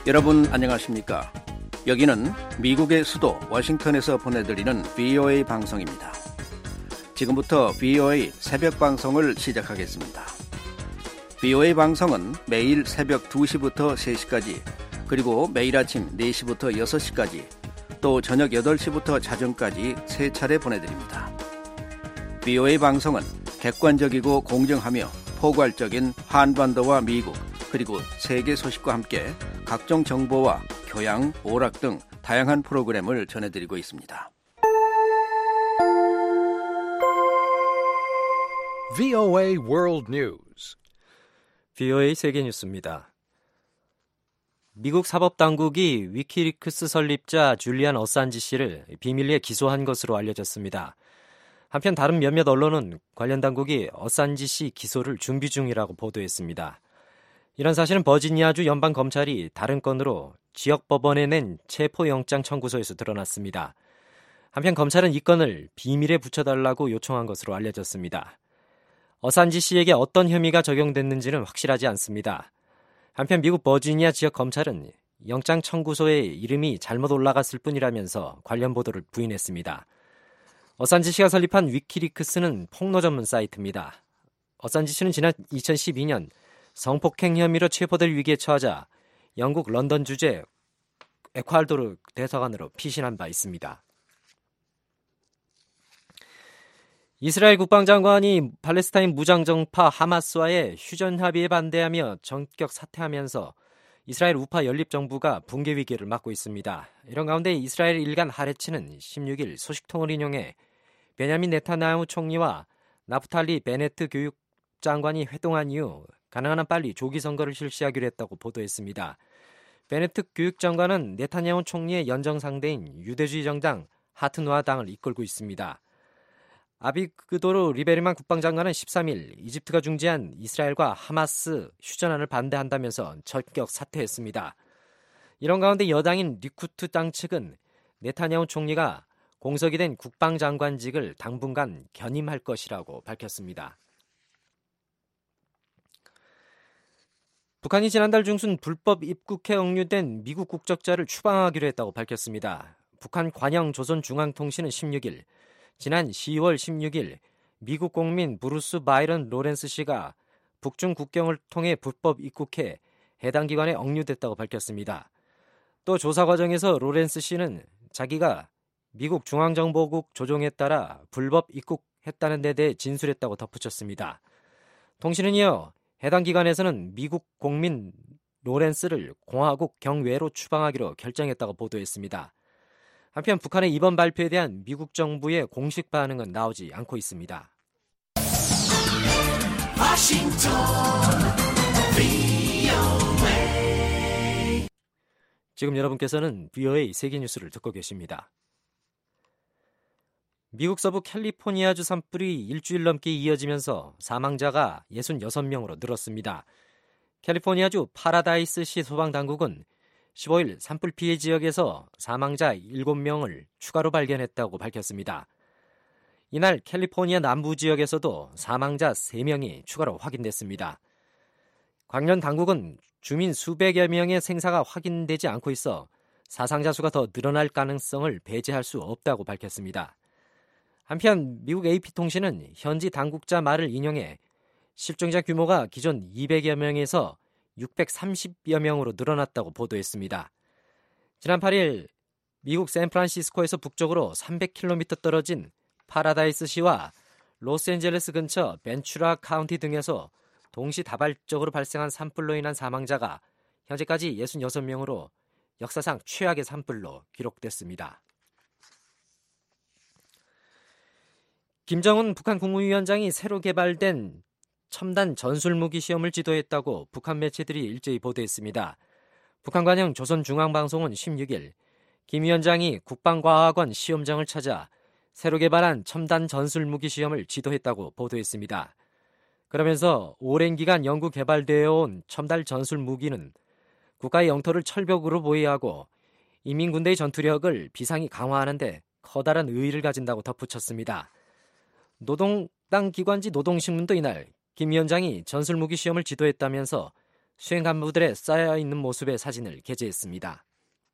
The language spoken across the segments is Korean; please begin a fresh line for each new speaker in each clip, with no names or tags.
여러분 안녕하십니까? 여기는 미국의 수도 워싱턴에서 보내드리는 VOA 방송입니다. 지금부터 VOA 새벽 방송을 시작하겠습니다. VOA 방송은 매일 새벽 2시부터 3시까지, 그리고 매일 아침 4시부터 6시까지, 또 저녁 8시부터 자정까지 3차례 보내드립니다. VOA 방송은 객관적이고 공정하며 포괄적인 한반도와 미국, 그리고 세계 소식과 함께 각종 정보와 교양, 오락 등 다양한 프로그램을 전해드리고 있습니다.
VOA World News.
VOA 세계 뉴스입니다. 미국 사법당국이 위키리크스 설립자 줄리안 어산지 씨를 비밀리에 기소한 것으로 알려졌습니다. 한편 다른 몇몇 언론은 관련 당국이 어산지 씨 기소를 준비 중이라고 보도했습니다. 이런 사실은 버지니아주 연방검찰이 다른 건으로 지역법원에 낸 체포영장 청구서에서 드러났습니다. 한편 검찰은 이 건을 비밀에 붙여달라고 요청한 것으로 알려졌습니다. 어산지 씨에게 어떤 혐의가 적용됐는지는 확실하지 않습니다. 한편 미국 버지니아 지역 검찰은 영장 청구서에 이름이 잘못 올라갔을 뿐이라면서 관련 보도를 부인했습니다. 어산지 씨가 설립한 위키리크스는 폭로 전문 사이트입니다. 어산지 씨는 지난 2012년 성폭행 혐의로 체포될 위기에 처하자 영국 런던 주재 에콰도르 대사관으로 피신한 바 있습니다. 이스라엘 국방장관이 팔레스타인 무장정파 하마스와의 휴전 합의에 반대하며 전격 사퇴하면서 이스라엘 우파 연립정부가 붕괴 위기를 맞고 있습니다. 이런 가운데 이스라엘 일간 하레츠는 16일 소식통을 인용해 베냐민 네타냐후 총리와 나프탈리 베네트 교육장관이 회동한 이후 가능한 한 빨리 조기 선거를 실시하기로 했다고 보도했습니다. 베네트 교육장관은 네타냐후 총리의 연정 상대인 유대주의 정당 하트노아당을 이끌고 있습니다. 아비그도르 리베르만 국방장관은 13일 이집트가 중재한 이스라엘과 하마스 휴전안을 반대한다면서 전격 사퇴했습니다. 이런 가운데 여당인 리쿠트 당 측은 네타냐후 총리가 공석이 된 국방장관직을 당분간 견임할 것이라고 밝혔습니다. 북한이 지난달 중순 불법 입국해 억류된 미국 국적자를 추방하기로 했다고 밝혔습니다. 북한 관영 조선중앙통신은 16일 지난 10월 16일 미국 공민 브루스 바이런 로렌스 씨가 북중 국경을 통해 불법 입국해 해당 기관에 억류됐다고 밝혔습니다. 또 조사 과정에서 로렌스 씨는 자기가 미국 중앙정보국 조종에 따라 불법 입국했다는 데 대해 진술했다고 덧붙였습니다. 통신은 이어 해당 기관에서는 미국 공민 로렌스를 공화국 경외로 추방하기로 결정했다고 보도했습니다. 한편 북한의 이번 발표에 대한 미국 정부의 공식 반응은 나오지 않고 있습니다. 지금 여러분께서는 VOA 세계 뉴스를 듣고 계십니다. 미국 서부 캘리포니아주 산불이 일주일 넘게 이어지면서 사망자가 66명으로 늘었습니다. 캘리포니아주 파라다이스시 소방당국은 15일 산불 피해 지역에서 사망자 7명을 추가로 발견했다고 밝혔습니다. 이날 캘리포니아 남부 지역에서도 사망자 3명이 추가로 확인됐습니다. 관련 당국은 주민 수백여 명의 생사가 확인되지 않고 있어 사상자 수가 더 늘어날 가능성을 배제할 수 없다고 밝혔습니다. 한편 미국 AP통신은 현지 당국자 말을 인용해 실종자 규모가 기존 200여 명에서 630여 명으로 늘어났다고 보도했습니다. 지난 8일 미국 샌프란시스코에서 북쪽으로 300km 떨어진 파라다이스시와 로스앤젤레스 근처 벤츄라 카운티 등에서 동시다발적으로 발생한 산불로 인한 사망자가 현재까지 66명으로 역사상 최악의 산불로 기록됐습니다. 김정은 북한 국무위원장이 새로 개발된 첨단 전술무기 시험을 지도했다고 북한 매체들이 일제히 보도했습니다. 북한 관영 조선중앙방송은 16일 김 위원장이 국방과학원 시험장을 찾아 새로 개발한 첨단 전술무기 시험을 지도했다고 보도했습니다. 그러면서 오랜 기간 연구 개발되어 온 첨단 전술무기는 국가의 영토를 철벽으로 보호하고 인민군대의 전투력을 비상히 강화하는 데 커다란 의의를 가진다고 덧붙였습니다. 노동당 기관지 노동신문도 이날 김 위원장이 전술무기 시험을 지도했다면서 수행 간부들의 쌓여있는 모습의 사진을 게재했습니다.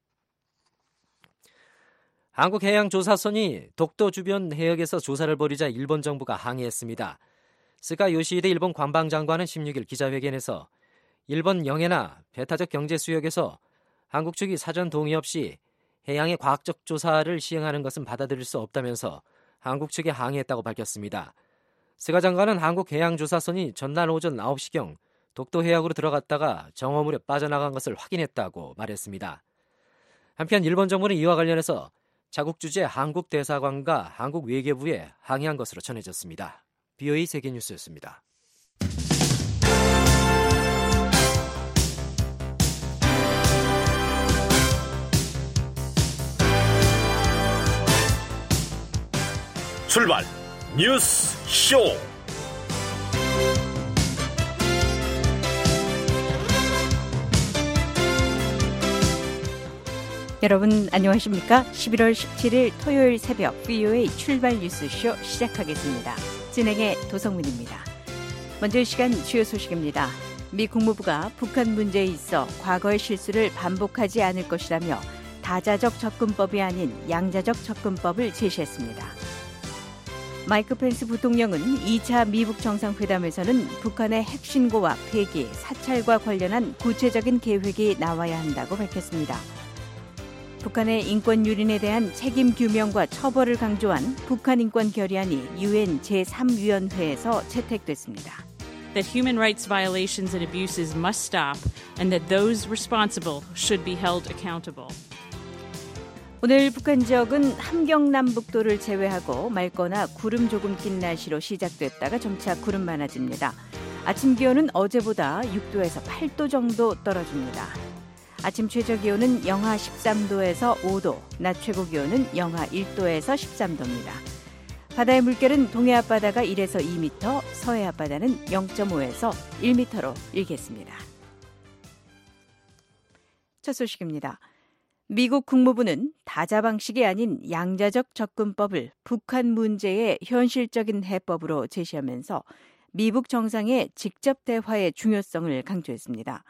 한국해양조사선이 독도 주변 해역에서 조사를 벌이자 일본 정부가 항의했습니다. 스가 요시히데 일본 관방장관은 16일 기자회견에서 일본 영해나 배타적 경제수역에서 한국 측이 사전 동의 없이 해양의 과학적 조사를 시행하는 것은 받아들일 수 없다면서 한국 측에 항의했다고 밝혔습니다. 스가 장관은 한국해양조사선이 전날 오전 9시경 독도 해역으로 들어갔다가 정오무렵 빠져나간 것을 확인했다고 말했습니다. 한편 일본 정부는 이와 관련해서 자국 주재 한국 대사관과 한국 외교부에 항의한 것으로 전해졌습니다. BOA 세계뉴스였습니다.
출발 뉴스 쇼.
여러분 안녕하십니까? 11월 17일 토요일 새벽 VOA 출발 뉴스쇼 시작하겠습니다. 진행의 도성민입니다. 먼저 이 시간 주요 소식입니다. 미 국무부가 북한 문제에 있어 과거의 실수를 반복하지 않을 것이라며 다자적 접근법이 아닌 양자적 접근법을 제시했습니다. 마이크 펜스 부통령은 2차 미북 정상회담에서는 북한의 핵신고와 폐기, 사찰과 관련한 구체적인 계획이 나와야 한다고 밝혔습니다. 북한의 인권 유린에 대한 책임 규명과 처벌을 강조한 북한 인권 결의안이 UN 제3위원회에서 채택됐습니다.
That human rights violations and abuses must stop and that those responsible should be held accountable.
오늘 북한 지역은 함경남북도를 제외하고 맑거나 구름 조금 낀 날씨로 시작됐다가 점차 구름 많아집니다. 아침 기온은 어제보다 6도에서 8도 정도 떨어집니다. 아침 최저 기온은 영하 13도에서 5도, 낮 최고 기온은 영하 1도에서 13도입니다. 바다의 물결은 동해 앞바다가 1에서 2m, 서해 앞바다는 0.5에서 1m로 일겠습니다. 첫 소식입니다. 미국 국무부는 다자 방식이 아닌 양자적 접근법을 북한 문제의 현실적인 해법으로 제시하면서 미북 정상의 직접 대화의 중요성을 강조했습니다.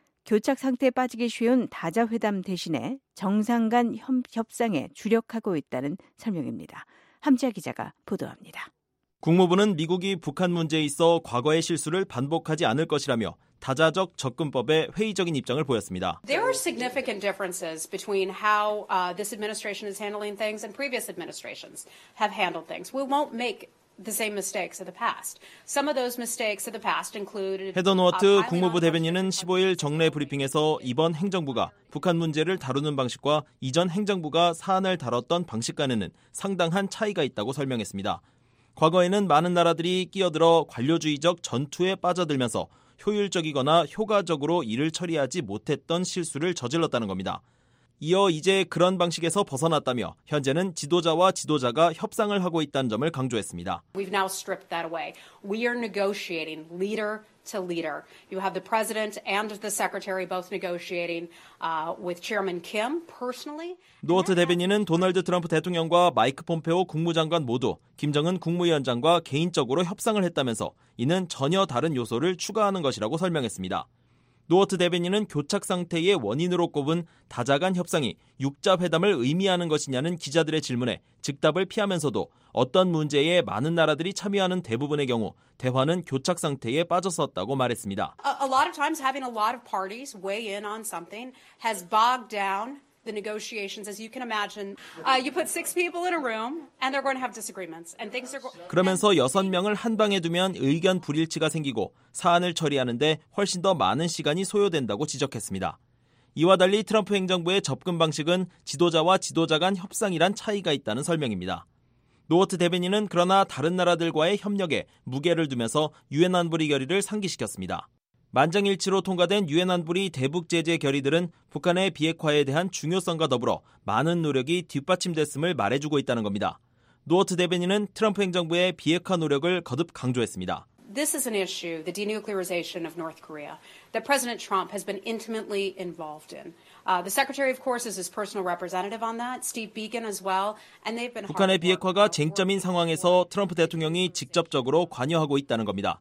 교착 상태에 빠지기 쉬운 다자 회담 대신에 정상 간 협상에 주력하고 있다는 설명입니다. 함지아 기자가 보도합니다.
국무부는 미국이 북한 문제에 있어 과거의 실수를 반복하지 않을 것이라며 다자적 접근법에 회의적인 입장을 보였습니다.
There are significant differences between how this administration is handling things and previous administrations have handled things. We won't make the same mistakes of the past. Some of those mistakes of the past included
헤더 노어트 국무부 대변인은 15일 정례 브리핑에서 이번 행정부가 북한 문제를 다루는 방식과 이전 행정부가 사안을 다뤘던 방식 간에는 상당한 차이가 있다고 설명했습니다. 과거에는 많은 나라들이 끼어들어 관료주의적 전투에 빠져들면서 효율적이거나 효과적으로 일을 처리하지 못했던 실수를 저질렀다는 겁니다. 이어 이제 그런 방식에서 벗어났다며 현재는 지도자와 지도자가 협상을 하고 있다는 점을 강조했습니다.
We've now stripped that away. We are negotiating leader to leader. You have the president and the secretary both negotiating with Chairman Kim personally.
노어트 대변인은 도널드 트럼프 대통령과 마이크 폼페오 국무장관 모두 김정은 국무위원장과 개인적으로 협상을 했다면서 이는 전혀 다른 요소를 추가하는 것이라고 설명했습니다. 노어트 대변인은 교착 상태의 원인으로 꼽은 다자 간 협상이 육자 회담을 의미하는 것이냐는 기자들의 질문에 즉답을 피하면서도 어떤 문제에 많은 나라들이 참여하는 대부분의 경우 대화는 교착 상태에 빠졌었다고 말했습니다.
A lot of times having a lot of parties weigh in on something has bogged down the negotiations. As you can imagine, you put 6 people in a room and they're going to have disagreements and things are going.
그러면서 6명을 한 방에 두면 의견 불일치가 생기고 사안을 처리하는데 훨씬 더 많은 시간이 소요된다고 지적했습니다. 이와 달리 트럼프 행정부의 접근 방식은 지도자와 지도자 간 협상이란 차이가 있다는 설명입니다. 노어트 대변인은 그러나 다른 나라들과의 협력에 무게를 두면서 유엔 안보리 결의를 상기시켰습니다. 만장일치로 통과된 유엔 안보리 대북 제재 결의들은 북한의 비핵화에 대한 중요성과 더불어 많은 노력이 뒷받침됐음을 말해주고 있다는 겁니다. 노어트 대변인은 트럼프 행정부의 비핵화 노력을 거듭 강조했습니다.
This is an issue, the denuclearization of North Korea, that President Trump has been intimately involved in. The Secretary, of course, is his personal representative on that, Steve Biegun as well, and they've been.
북한의 비핵화가 쟁점인 상황에서 트럼프 대통령이 직접적으로 관여하고 있다는 겁니다.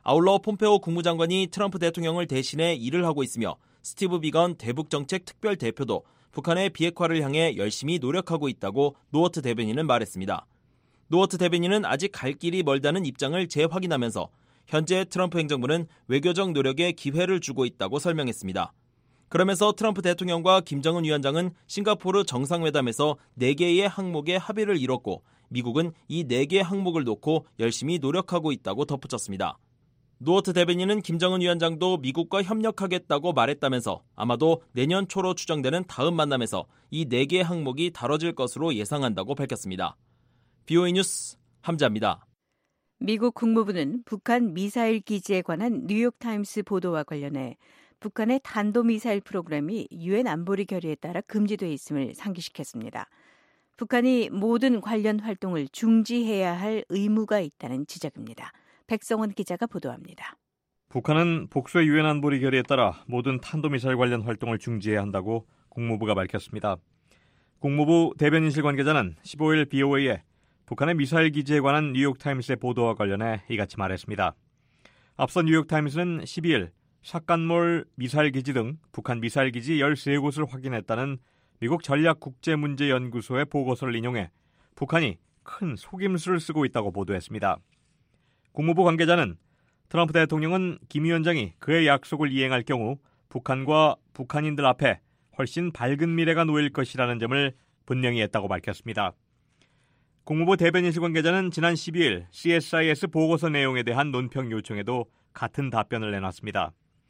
아울러 폼페오 국무장관이 트럼프 대통령을 대신해 일을 하고 있으며 스티브 비건 대북정책 특별대표도 북한의 비핵화를 향해 열심히 노력하고 있다고 노어트 대변인은 말했습니다. 노어트 대변인은 아직 갈 길이 멀다는 입장을 재확인하면서 현재 트럼프 행정부는 외교적 노력에 기회를 주고 있다고 설명했습니다. 그러면서 트럼프 대통령과 김정은 위원장은 싱가포르 정상회담에서 4개의 항목에 합의를 이뤘고 미국은 이 4개의 항목을 놓고 열심히 노력하고 있다고 덧붙였습니다. 노어트 대변인은 김정은 위원장도 미국과 협력하겠다고 말했다면서 아마도 내년 초로 추정되는 다음 만남에서 이 4개의 항목이 다뤄질 것으로 예상한다고 밝혔습니다. BOA 뉴스 함자입니다.
미국 국무부는 북한 미사일 기지에 관한 뉴욕타임스 보도와 관련해 북한의 탄도미사일 프로그램이 유엔 안보리 결의에 따라 금지돼 있음을 상기시켰습니다. 북한이 모든 관련 활동을 중지해야 할 의무가 있다는 지적입니다. 백성원 기자가 보도합니다.
북한은 복수의 유엔 안보리 결의에 따라 모든 탄도미사일 관련 활동을 중지해야 한다고 국무부가 밝혔습니다. 국무부 대변인실 관계자는 15일 BOA에 북한의 미사일 기지에 관한 뉴욕타임스의 보도와 관련해 이같이 말했습니다. 앞서 뉴욕타임스는 12일 샷간몰 미사일 기지 등 북한 미사일 기지 13곳을 확인했다는 미국 전략국제문제연구소의 보고서를 인용해 북한이 큰 속임수를 쓰고 있다고 보도했습니다. 국무부 관계자는 트럼프 대통령은 김 위원장이 그의 약속을 이행할 경우 북한과 북한인들 앞에 훨씬 밝은 미래가 놓일 것이라는 점을 분명히 했다고 밝혔습니다. 국무부 대변인실 관계자는 지난 12일 CSIS 보고서 내용에 대한 논평 요청에도 같은 답변을 내놨습니다.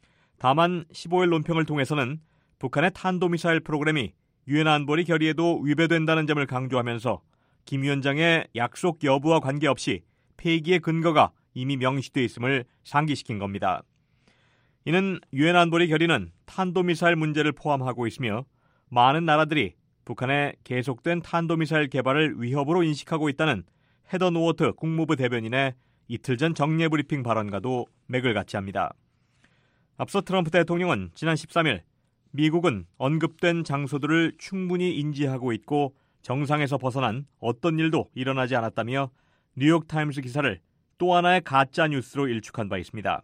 다만 15일 논평을 통해서는 북한의 탄도미사일 프로그램이 유엔 안보리 결의에도 위배된다는 점을 강조하면서 김 위원장의 약속 여부와 관계없이 폐기의 근거가 이미 명시돼 있음을 상기시킨 겁니다. 이는 유엔 안보리 결의는 탄도미사일 문제를 포함하고 있으며 많은 나라들이 북한의 계속된 탄도미사일 개발을 위협으로 인식하고 있다는 헤더 노어트 국무부 대변인의 이틀 전 정례 브리핑 발언과도 맥을 같이 합니다. 앞서 트럼프 대통령은 지난 13일 미국은 언급된 장소들을 충분히 인지하고 있고 정상에서 벗어난 어떤 일도 일어나지 않았다며 뉴욕타임스 기사를 또 하나의 가짜 뉴스로 일축한 바 있습니다.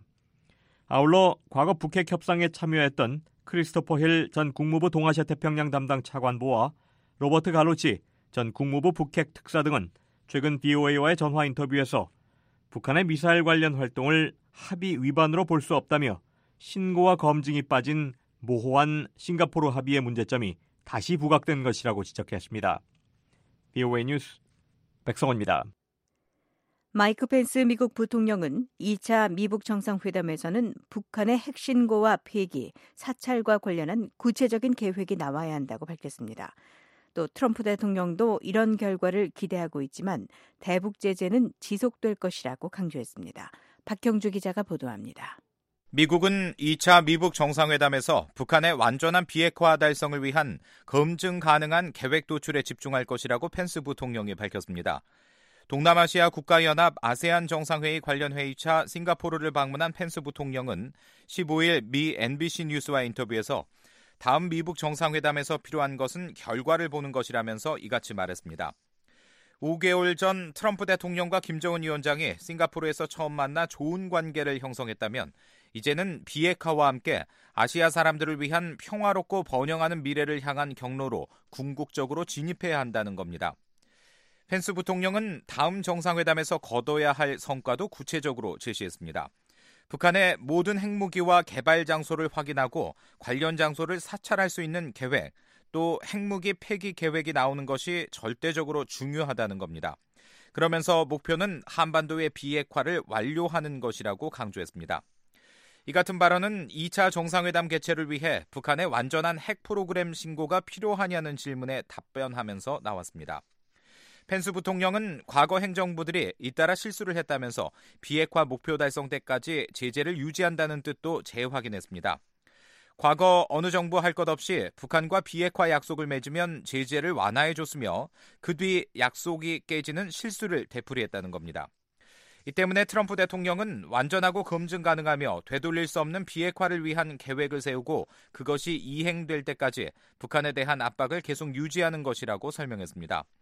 아울러 과거 북핵 협상에 참여했던 크리스토퍼 힐 전 국무부 동아시아 태평양 담당 차관보와 로버트 갈로치 전 국무부 북핵 특사 등은 최근 BOA와의 전화 인터뷰에서 북한의 미사일 관련 활동을 합의 위반으로 볼 수 없다며 신고와 검증이 빠진 모호한 싱가포르 합의의 문제점이 다시 부각된 것이라고 지적했습니다. BOA 뉴스 백성원입니다.
마이크 펜스 미국 부통령은 2차 미북 정상회담에서는 북한의 핵신고와 폐기, 사찰과 관련한 구체적인 계획이 나와야 한다고 밝혔습니다. 또 트럼프 대통령도 이런 결과를 기대하고 있지만 대북 제재는 지속될 것이라고 강조했습니다. 박형주 기자가 보도합니다.
미국은 2차 미북 정상회담에서 북한의 완전한 비핵화 달성을 위한 검증 가능한 계획 도출에 집중할 것이라고 펜스 부통령이 밝혔습니다. 동남아시아 국가연합 아세안 정상회의 관련 회의차 싱가포르를 방문한 펜스 부통령은 15일 미 NBC 뉴스와 인터뷰에서 다음 미북 정상회담에서 필요한 것은 결과를 보는 것이라면서 이같이 말했습니다. 5개월 전 트럼프 대통령과 김정은 위원장이 싱가포르에서 처음 만나 좋은 관계를 형성했다면 이제는 비핵화와 함께 아시아 사람들을 위한 평화롭고 번영하는 미래를 향한 경로로 궁극적으로 진입해야 한다는 겁니다. 펜스 부통령은 다음 정상회담에서 거둬야 할 성과도 구체적으로 제시했습니다. 북한의 모든 핵무기와 개발 장소를 확인하고 관련 장소를 사찰할 수 있는 계획, 또 핵무기 폐기 계획이 나오는 것이 절대적으로 중요하다는 겁니다. 그러면서 목표는 한반도의 비핵화를 완료하는 것이라고 강조했습니다. 이 같은 발언은 2차 정상회담 개최를 위해 북한의 완전한 핵 프로그램 신고가 필요하냐는 질문에 답변하면서 나왔습니다. 펜스 부통령은 과거 행정부들이 잇따라 실수를 했다면서 비핵화 목표 달성 때까지 제재를 유지한다는 뜻도 재확인했습니다. 과거 어느 정부 할 것 없이 북한과 비핵화 약속을 맺으면 제재를 완화해줬으며 그 뒤 약속이 깨지는 실수를 되풀이했다는 겁니다. 이 때문에 트럼프 대통령은 완전하고 검증 가능하며 되돌릴 수 없는 비핵화를 위한 계획을 세우고 그것이 이행될 때까지 북한에 대한 압박을 계속 유지하는 것이라고 설명했습니다.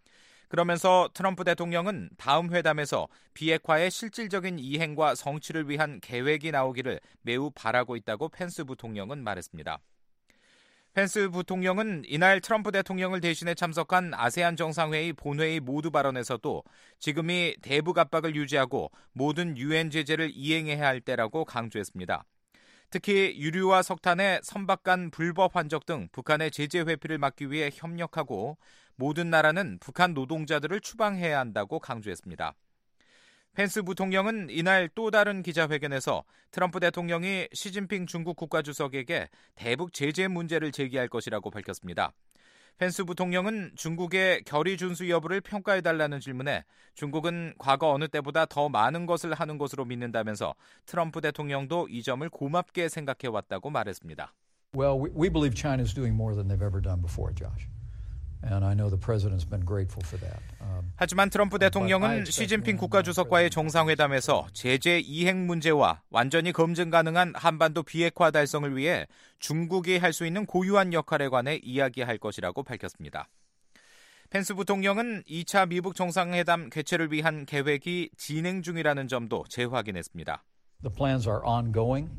그러면서 트럼프 대통령은 다음 회담에서 비핵화의 실질적인 이행과 성취를 위한 계획이 나오기를 매우 바라고 있다고 펜스 부통령은 말했습니다. 펜스 부통령은 이날 트럼프 대통령을 대신해 참석한 아세안 정상회의 본회의 모두 발언에서도 지금이 대북 압박을 유지하고 모든 유엔 제재를 이행해야 할 때라고 강조했습니다. 특히 유류와 석탄의 선박 간 불법 환적 등 북한의 제재 회피를 막기 위해 협력하고 모든 나라는 북한 노동자들을 추방해야 한다고 강조했습니다. 펜스 부통령은 이날 또 다른 기자회견에서 트럼프 대통령이 시진핑 중국 국가주석에게 대북 제재 문제를 제기할 것이라고 밝혔습니다. 펜스 부통령은 중국의 결의 준수 여부를 평가해달라는 질문에 중국은 과거 어느 때보다 더 많은 것을 하는 것으로 믿는다면서 트럼프 대통령도 이 점을 고맙게 생각해왔다고 말했습니다.
Well, we believe China is doing more than they've ever done before, Josh. And I know the president's been grateful for that.
하지만 트럼프 대통령은 시진핑 국가주석과의 정상회담에서 제재 이행 문제와 완전히 검증 가능한 한반도 비핵화 달성을 위해 중국이 할 수 있는 고유한 역할에 관해 이야기할 것이라고 밝혔습니다. 펜스 부통령은 2차 미북 정상회담 개최를 위한 계획이 진행 중이라는 점도 재확인했습니다.
The plans are ongoing.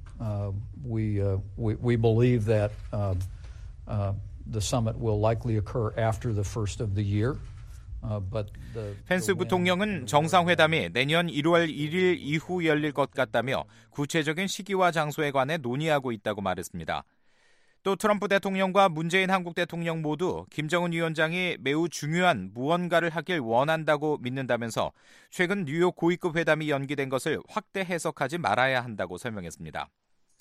We believe that the summit will likely occur after the first of the year.
펜스 부통령은 정상회담이 내년 1월 1일 이후 열릴 것 같다며 구체적인 시기와 장소에 관해 논의하고 있다고 말했습니다. 또 트럼프 대통령과 문재인 한국 대통령 모두 김정은 위원장이 매우 중요한 무언가를 하길 원한다고 믿는다면서 최근 뉴욕 고위급 회담이 연기된 것을 확대 해석하지 말아야 한다고 설명했습니다.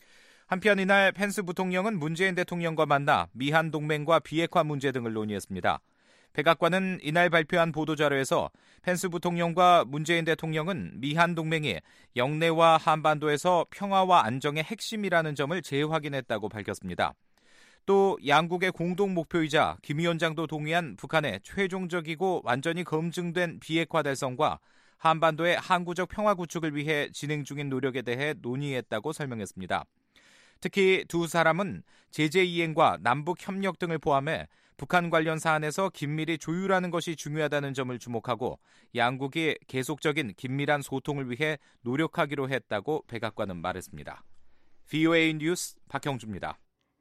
한편 이날 펜스 부통령은 문재인 대통령과 만나 미한 동맹과 비핵화 문제 등을 논의했습니다. 백악관은 이날 발표한 보도자료에서 펜스 부통령과 문재인 대통령은 미한 동맹이 영내와 한반도에서 평화와 안정의 핵심이라는 점을 재확인했다고 밝혔습니다. 또 양국의 공동 목표이자 김 위원장도 동의한 북한의 최종적이고 완전히 검증된 비핵화 달성과 한반도의 항구적 평화 구축을 위해 진행 중인 노력에 대해 논의했다고 설명했습니다. 특히 두 사람은 제재 이행과 남북 협력 등을 포함해 북한 관련 사안에서 긴밀히 조율하는 것이 중요하다는 점을 주목하고 양국이 계속적인 긴밀한 소통을 위해 노력하기로 했다고 백악관은 말했습니다. VOA 뉴스 박형주입니다.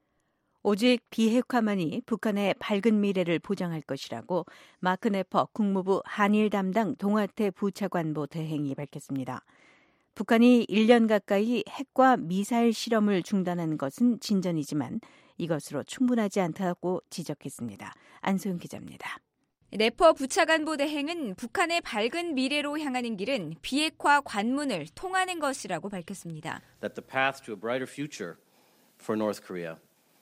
오직 비핵화만이 북한의 밝은 미래를 보장할 것이라고 마크 네퍼 국무부 한일 담당 동아태 부차관보 대행이 밝혔습니다. 북한이 1년 가까이 핵과 미사일 실험을 중단한 것은 진전이지만 이것으로 충분하지 않다고 지적했습니다. 안소영 기자입니다.
네퍼 부차관보 대행은 북한의 밝은 미래로 향하는 길은 비핵화 관문을 통하는 것이라고 밝혔습니다.
That the path to a brighter future for North Korea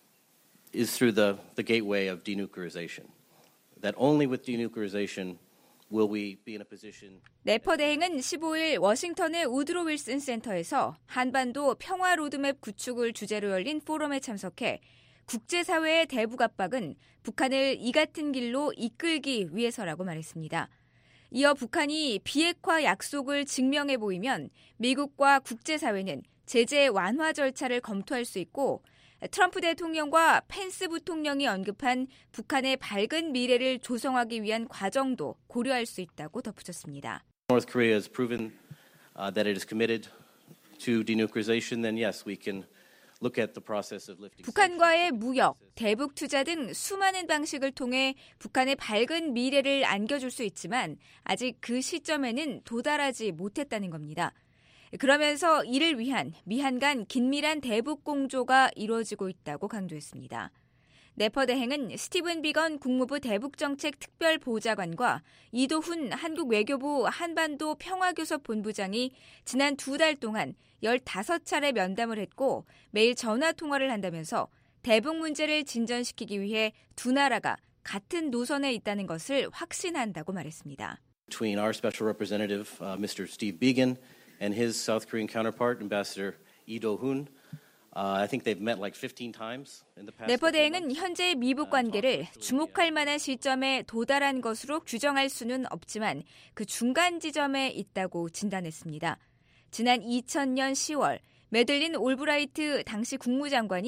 is through the gateway of denuclearization. That only with denuclearization will we be in a position.
네퍼 대행은 15일 워싱턴의 우드로 윌슨 센터에서 한반도 평화 로드맵 구축을 주제로 열린 포럼에 참석해 국제사회의 대북 압박은 북한을 이 같은 길로 이끌기 위해서라고 말했습니다. 이어 북한이 비핵화 약속을 증명해 보이면 미국과 국제사회는 제재 완화 절차를 검토할 수 있고 트럼프 대통령과 펜스 부통령이 언급한 북한의 밝은 미래를 조성하기 위한 과정도 고려할 수 있다고 덧붙였습니다.
North Korea has proven that it is committed to denuclearization, then yes, we can look at the process of lifting.
북한과의 무역, 대북 투자 등 수많은 방식을 통해 북한의 밝은 미래를 안겨줄 수 있지만 아직 그 시점에는 도달하지 못했다는 겁니다. 그러면서 이를 위한 미한 간 긴밀한 대북 공조가 이루어지고 있다고 강조했습니다. 네퍼 대행은 스티븐 비건 국무부 대북정책 특별보좌관과 이도훈 한국 외교부 한반도 평화교섭 본부장이 지난 2달 동안 15차례 면담을 했고 매일 전화통화를 한다면서 대북 문제를 진전시키기 위해 두 나라가 같은 노선에 있다는 것을 확신한다고 말했습니다.
Between our special representative, Mr. Steve Biegun, and his South Korean counterpart, Ambassador Lee Do-hoon, I think they've met like 15 times in the past.
네퍼 대행은 현재의 미북 관계를 주목할 만한 시점에 도달한 것으로 규정할 수는 없지만 그 중간 지점에 있다고 진단했습니다. 지난 2000년 10월 매들린 올브라이트 당시 국무장관이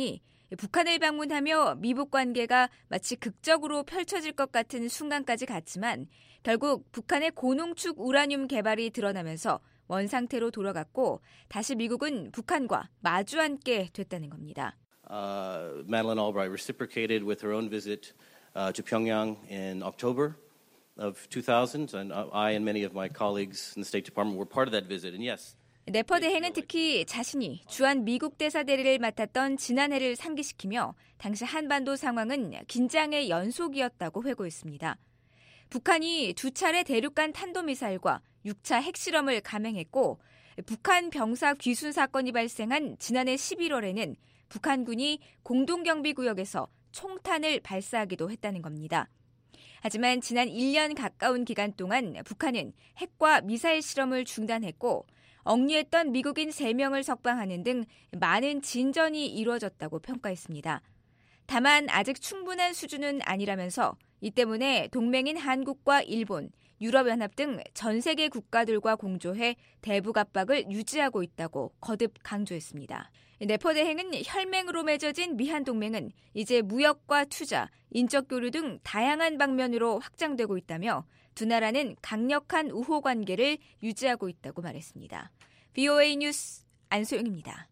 북한을 방문하며 미북 관계가 마치 극적으로 펼쳐질 것 같은 순간까지 갔지만 결국 북한의 고농축 우라늄 개발이 드러나면서 원상태로 돌아갔고 다시 미국은 북한과 마주 앉게 됐다는 겁니다.
Madeleine Albright reciprocated with her own visit to Pyongyang in October of 2000, and I and many of my colleagues in the State Department were part of that visit. And yes.
네퍼 대행은 특히 자신이 주한 미국 대사 대리를 맡았던 지난해를 상기시키며 당시 한반도 상황은 긴장의 연속이었다고 회고했습니다. 북한이 2차례 대륙간 탄도미사일과 6차 핵실험을 감행했고 북한 병사 귀순 사건이 발생한 지난해 11월에는 북한군이 공동경비구역에서 총탄을 발사하기도 했다는 겁니다. 하지만 지난 1년 가까운 기간 동안 북한은 핵과 미사일 실험을 중단했고 억류했던 미국인 3명을 석방하는 등 많은 진전이 이루어졌다고 평가했습니다. 다만 아직 충분한 수준은 아니라면서 이 때문에 동맹인 한국과 일본, 유럽연합 등 전 세계 국가들과 공조해 대북 압박을 유지하고 있다고 거듭 강조했습니다. 네퍼 대행은 혈맹으로 맺어진 미한 동맹은 이제 무역과 투자, 인적 교류 등 다양한 방면으로 확장되고 있다며 두 나라는 강력한 우호 관계를 유지하고 있다고 말했습니다. VOA 뉴스 안소영입니다.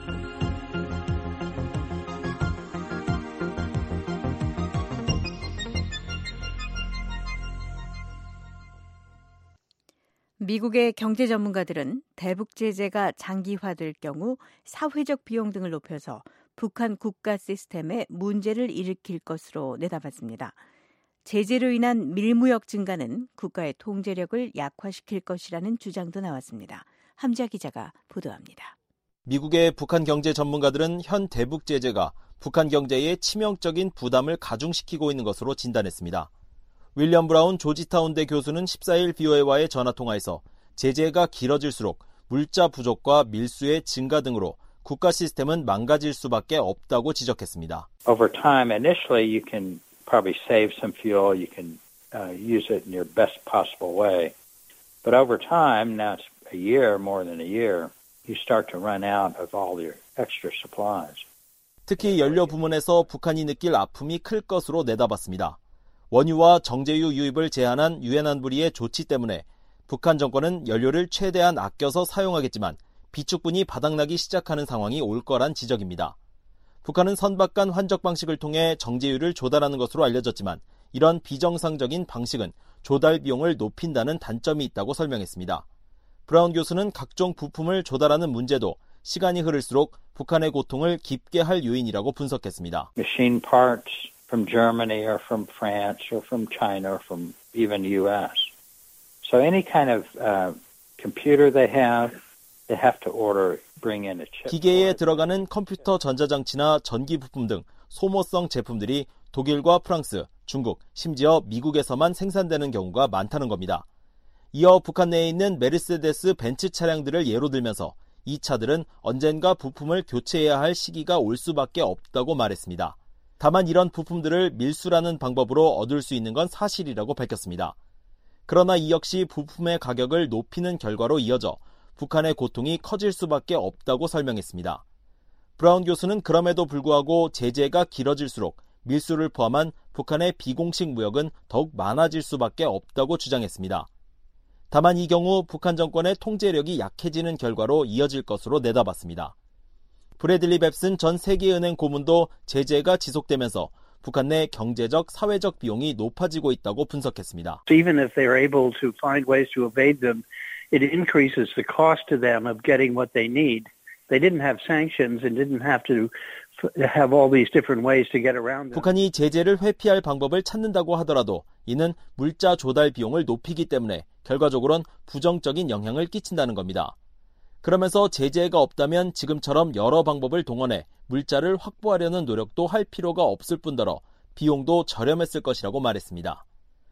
미국의 경제 전문가들은 대북 제재가 장기화될 경우 사회적 비용 등을 높여서 북한 국가 시스템에 문제를 일으킬 것으로 내다봤습니다. 제재로 인한 밀무역 증가는 국가의 통제력을 약화시킬 것이라는 주장도 나왔습니다. 함자 기자가 보도합니다.
미국의 북한 경제 전문가들은 현 대북 제재가 북한 경제에 치명적인 부담을 가중시키고 있는 것으로 진단했습니다. 윌리엄 브라운 조지타운대 교수는 14일 VOA와의 전화통화에서 제재가 길어질수록 물자 부족과 밀수의 증가 등으로 국가 시스템은 망가질 수밖에 없다고 지적했습니다.
Over time, initially you can probably save some fuel, you can use it in your best possible way. But over time, now it's a year, more than a year, you start to run out of all your extra supplies.
특히 연료 부문에서 북한이 느낄 아픔이 클 것으로 내다봤습니다. 원유와 정제유 유입을 제한한 유엔 안보리의 조치 때문에 북한 정권은 연료를 최대한 아껴서 사용하겠지만 비축분이 바닥나기 시작하는 상황이 올 거란 지적입니다. 북한은 선박 간 환적 방식을 통해 정제유를 조달하는 것으로 알려졌지만 이런 비정상적인 방식은 조달 비용을 높인다는 단점이 있다고 설명했습니다. 브라운 교수는 각종 부품을 조달하는 문제도 시간이 흐를수록 북한의 고통을 깊게 할 요인이라고 분석했습니다.
Machine parts from Germany or from France or from China or from even US. So any kind of computer they have to order, bring in a chip.
기계에 들어가는 컴퓨터 전자장치나 전기 부품 등 소모성 제품들이 독일과 프랑스, 중국, 심지어 미국에서만 생산되는 경우가 많다는 겁니다. 이어 북한 내에 있는 메르세데스 벤츠 차량들을 예로 들면서 이 차들은 언젠가 부품을 교체해야 할 시기가 올 수밖에 없다고 말했습니다. 다만 이런 부품들을 밀수라는 방법으로 얻을 수 있는 건 사실이라고 밝혔습니다. 그러나 이 역시 부품의 가격을 높이는 결과로 이어져 북한의 고통이 커질 수밖에 없다고 설명했습니다. 브라운 교수는 그럼에도 불구하고 제재가 길어질수록 밀수를 포함한 북한의 비공식 무역은 더욱 많아질 수밖에 없다고 주장했습니다. 다만 이 경우 북한 정권의 통제력이 약해지는 결과로 이어질 것으로 내다봤습니다. 브래들리 뱁슨 전 세계은행 고문도 제재가 지속되면서 북한 내 경제적, 사회적 비용이 높아지고 있다고 분석했습니다.
Even if they're able to find ways to evade them, it increases the cost to them of getting what they need. They didn't have sanctions and didn't have to have all these different ways to get around them.
북한이 제재를 회피할 방법을 찾는다고 하더라도 이는 물자 조달 비용을 높이기 때문에 결과적으로는 부정적인 영향을 끼친다는 겁니다. 그러면서 제재가 없다면 지금처럼 여러 방법을 동원해 물자를 확보하려는 노력도 할 필요가 없을 뿐더러 비용도 저렴했을 것이라고 말했습니다.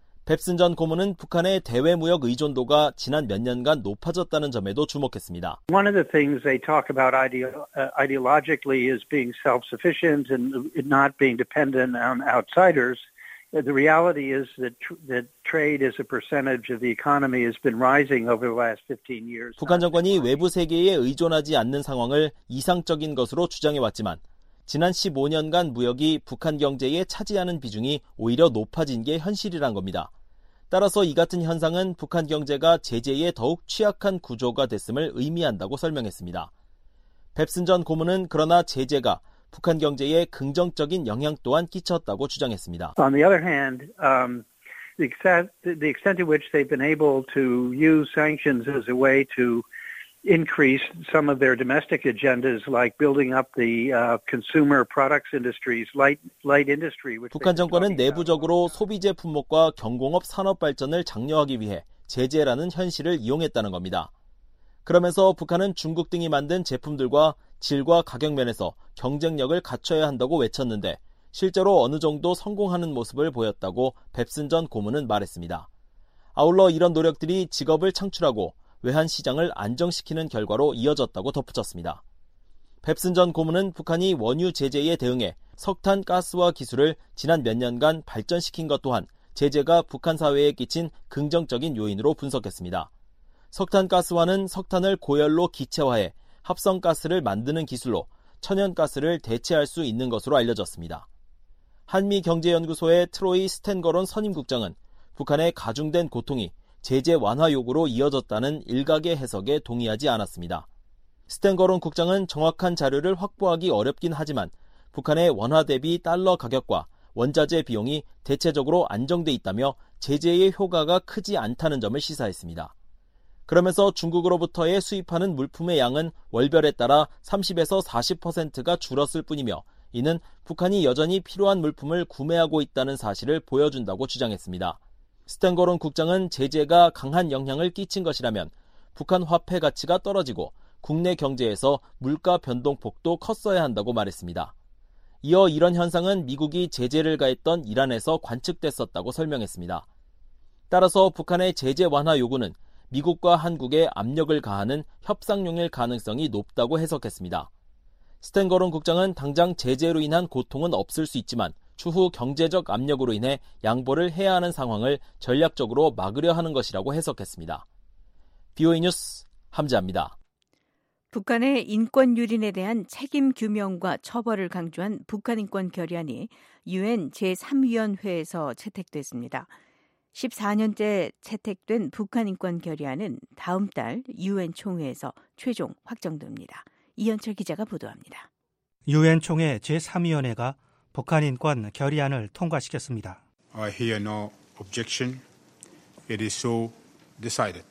뱁슨 전 고문은 북한의 대외 무역 의존도가 지난 몇 년간 높아졌다는 점에도 주목했습니다.
One of the things they talk about ideologically is being self-sufficient and not being dependent on outsiders. The reality is that trade as a percentage of the economy has been rising over the last 15 years.
북한 정권이 외부 세계에 의존하지 않는 상황을 이상적인 것으로 주장해왔지만 지난 15년간 무역이 북한 경제에 차지하는 비중이 오히려 높아진 게 현실이란 겁니다. 따라서 이 같은 현상은 북한 경제가 제재에 더욱 취약한 구조가 됐음을 의미한다고 설명했습니다. 뱁슨 전 고문은 그러나 제재가 북한 경제에 긍정적인 영향 또한 끼쳤다고 주장했습니다.
On the other hand, the extent to which they've been able to use sanctions as a way to increase some of their domestic agendas, like building up the consumer products industries, light industry.
북한 정권은 내부적으로 소비재 품목과 경공업 산업 발전을 장려하기 위해 제재라는 현실을 이용했다는 겁니다. 그러면서 북한은 중국 등이 만든 제품들과 질과 가격 면에서 경쟁력을 갖춰야 한다고 외쳤는데 실제로 어느 정도 성공하는 모습을 보였다고 뱁슨 전 고문은 말했습니다. 아울러 이런 노력들이 직업을 창출하고 외환 시장을 안정시키는 결과로 이어졌다고 덧붙였습니다. 뱁슨 전 고문은 북한이 원유 제재에 대응해 석탄 가스화 기술을 지난 몇 년간 발전시킨 것 또한 제재가 북한 사회에 끼친 긍정적인 요인으로 분석했습니다. 석탄 가스화는 석탄을 고열로 기체화해 합성가스를 만드는 기술로 천연가스를 대체할 수 있는 것으로 알려졌습니다. 한미경제연구소의 트로이 스탠거론 선임국장은 북한의 가중된 고통이 제재 완화 요구로 이어졌다는 일각의 해석에 동의하지 않았습니다. 스탠거론 국장은 정확한 자료를 확보하기 어렵긴 하지만 북한의 원화 대비 달러 가격과 원자재 비용이 대체적으로 안정돼 있다며 제재의 효과가 크지 않다는 점을 시사했습니다. 그러면서 중국으로부터의 수입하는 물품의 양은 월별에 따라 30에서 40%가 줄었을 뿐이며 이는 북한이 여전히 필요한 물품을 구매하고 있다는 사실을 보여준다고 주장했습니다. 스탠거론 국장은 제재가 강한 영향을 끼친 것이라면 북한 화폐 가치가 떨어지고 국내 경제에서 물가 변동폭도 컸어야 한다고 말했습니다. 이어 이런 현상은 미국이 제재를 가했던 이란에서 관측됐었다고 설명했습니다. 따라서 북한의 제재 완화 요구는 미국과 한국에 압력을 가하는 협상용일 가능성이 높다고 해석했습니다. 스탠거론 국장은 당장 제재로 인한 고통은 없을 수 있지만 추후 경제적 압력으로 인해 양보를 해야 하는 상황을 전략적으로 막으려 하는 것이라고 해석했습니다. BOE 뉴스 함재합니다.
북한의 인권 유린에 대한 책임 규명과 처벌을 강조한 북한 인권 결의안이 UN 제3위원회에서 채택됐습니다. 14년째 채택된 북한 인권 결의안은 다음 달 UN 총회에서 최종 확정됩니다. 이현철 기자가 보도합니다.
UN 총회 제3위원회가 북한 인권 결의안을 통과시켰습니다.
I hear no objection. It is so decided.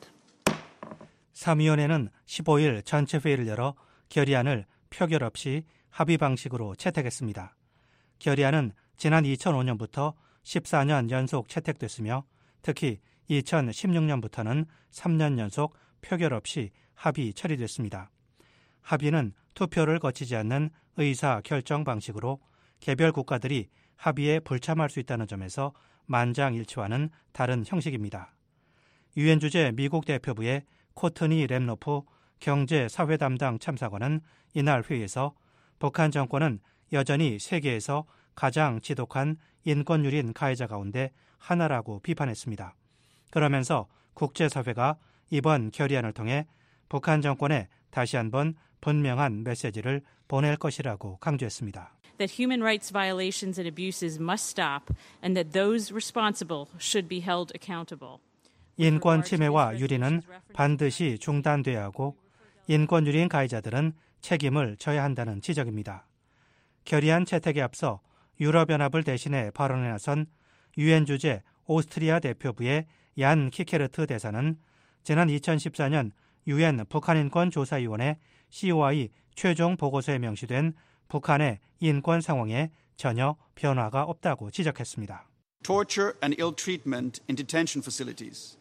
3위원회는 15일 전체 회의를 열어 결의안을 표결 없이 합의 방식으로 채택했습니다. 결의안은 지난 2005년부터 14년 연속 채택됐으며 특히 2016년부터는 3년 연속 표결 없이 합의 처리됐습니다. 합의는 투표를 거치지 않는 의사 결정 방식으로 개별 국가들이 합의에 불참할 수 있다는 점에서 만장일치와는 다른 형식입니다. 유엔 주재 미국 대표부의 코트니 랩노프 경제사회 담당 참사관은 이날 회의에서 북한 정권은 여전히 세계에서 가장 지독한 인권유린 가해자 가운데 하나라고 비판했습니다. 그러면서 국제사회가 이번 결의안을 통해 북한 정권에 다시 한번 분명한 메시지를 보낼 것이라고 강조했습니다.
That human rights violations and abuses must stop and that those responsible should be held accountable.
인권 침해와 유린은 반드시 중단돼야 하고 인권 유린 가해자들은 책임을 져야 한다는 지적입니다. 결의안 채택에 앞서 유럽연합을 대신해 발언에 나선 유엔 주재 오스트리아 대표부의 얀 키케르트 대사는 지난 2014년 유엔 북한인권조사위원회 COI 최종 보고서에 명시된 북한의 인권 상황에 전혀 변화가 없다고 지적했습니다.
Torture and ill treatment in detention facilities.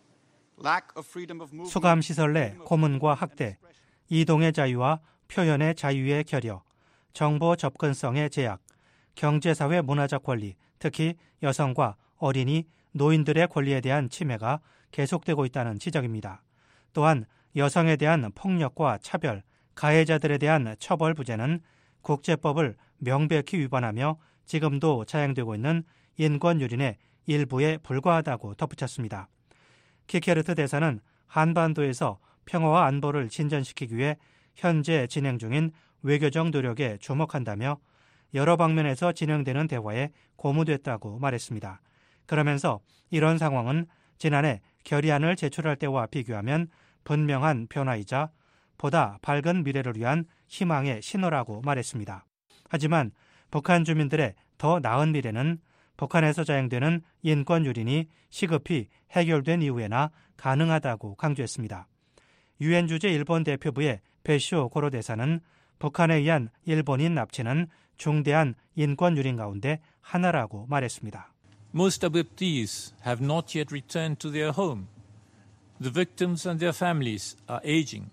수감시설 내 고문과 학대, 이동의 자유와 표현의 자유의 결여, 정보 접근성의 제약, 경제사회 문화적 권리, 특히 여성과 어린이, 노인들의 권리에 대한 침해가 계속되고 있다는 지적입니다. 또한 여성에 대한 폭력과 차별, 가해자들에 대한 처벌 부재는 국제법을 명백히 위반하며 지금도 자행되고 있는 인권 유린의 일부에 불과하다고 덧붙였습니다. 키케르트 대사는 한반도에서 평화와 안보를 진전시키기 위해 현재 진행 중인 외교적 노력에 주목한다며 여러 방면에서 진행되는 대화에 고무됐다고 말했습니다. 그러면서 이런 상황은 지난해 결의안을 제출할 때와 비교하면 분명한 변화이자 보다 밝은 미래를 위한 희망의 신호라고 말했습니다. 하지만 북한 주민들의 더 나은 미래는 북한에서 자행되는 인권 유린이 시급히 해결된 이후에나 가능하다고 강조했습니다. 유엔 주재 일본 대표부의 배시오 고로 대사는 북한에 의한 일본인 납치는 중대한 인권 유린 가운데 하나라고 말했습니다.
Most abductees have not yet returned to their home. The victims and their families are aging.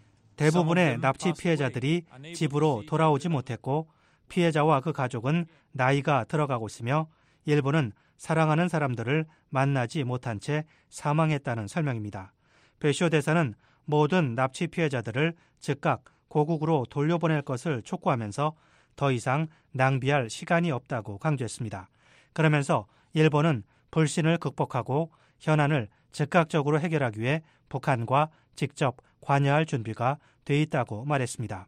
대부분의 납치 피해자들이 집으로 돌아오지 못했고 피해자와 그 가족은 나이가 들어가고 있으며 일부는 사랑하는 사람들을 만나지 못한 채 사망했다는 설명입니다. 배시오 대사는 모든 납치 피해자들을 즉각 고국으로 돌려보낼 것을 촉구하면서 더 이상 낭비할 시간이 없다고 강조했습니다. 그러면서 일본은 불신을 극복하고 현안을 즉각적으로 해결하기 위해 북한과 직접 관여할 준비가 돼 있다고 말했습니다.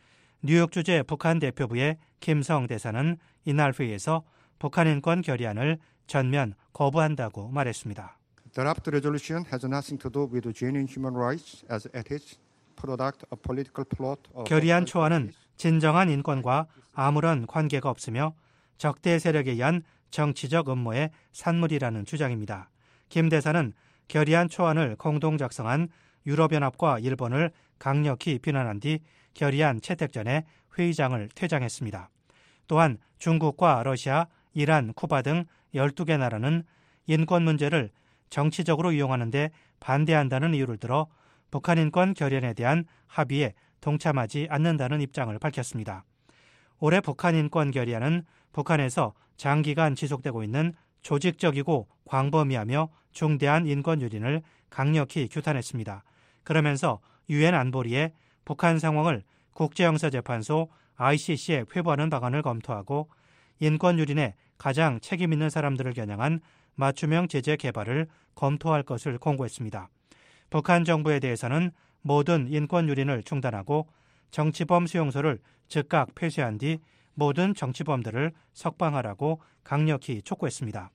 뉴욕 주재 북한 대표부의 김성 대사는 이날 회의에서 북한 인권 결의안을 전면 거부한다고 말했습니다.
Draft resolution has nothing to do with genuine human rights as it is product of political plot.
결의안 초안은 진정한 인권과 아무런 관계가 없으며 적대 세력에 의한 정치적 음모의 산물이라는 주장입니다. 김 대사는 결의안 초안을 공동 작성한 유럽연합과 일본을 강력히 비난한 뒤 결의안 채택 전에 회의장을 퇴장했습니다. 또한 중국과 러시아, 이란, 쿠바 등 12개 나라는 인권 문제를 정치적으로 이용하는 데 반대한다는 이유를 들어 북한 인권 결의안에 대한 합의에 동참하지 않는다는 입장을 밝혔습니다. 올해 북한 인권 결의안은 북한에서 장기간 지속되고 있는 조직적이고 광범위하며 중대한 인권 유린을 강력히 규탄했습니다. 그러면서 유엔 안보리에 북한 상황을 국제형사재판소 ICC에 회부하는 방안을 검토하고 인권 유린에 가장 책임 있는 사람들을 겨냥한 맞춤형 제재 개발을 검토할 것을 공고했습니다. 북한 정부에 대해서는 모든 인권 유린을 중단하고 정치범 수용소를 즉각 폐쇄한 뒤 모든 정치범들을 석방하라고 강력히 촉구했습니다.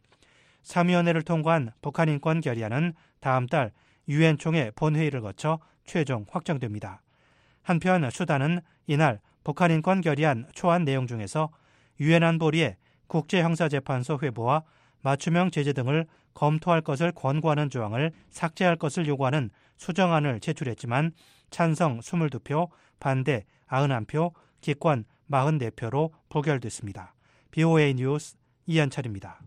3위원회를 통과한 북한 인권 결의안은 다음 달 유엔 총회 본회의를 거쳐 최종 확정됩니다. 한편 수단은 이날 북한 인권 결의안 초안 내용 중에서 유엔 안보리에 국제형사재판소 회부와 맞춤형 제재 등을 검토할 것을 권고하는 조항을 삭제할 것을 요구하는 수정안을 제출했지만 찬성 22표, 반대 91표, 기권 44표로 부결됐습니다. BOA 뉴스 이현철입니다.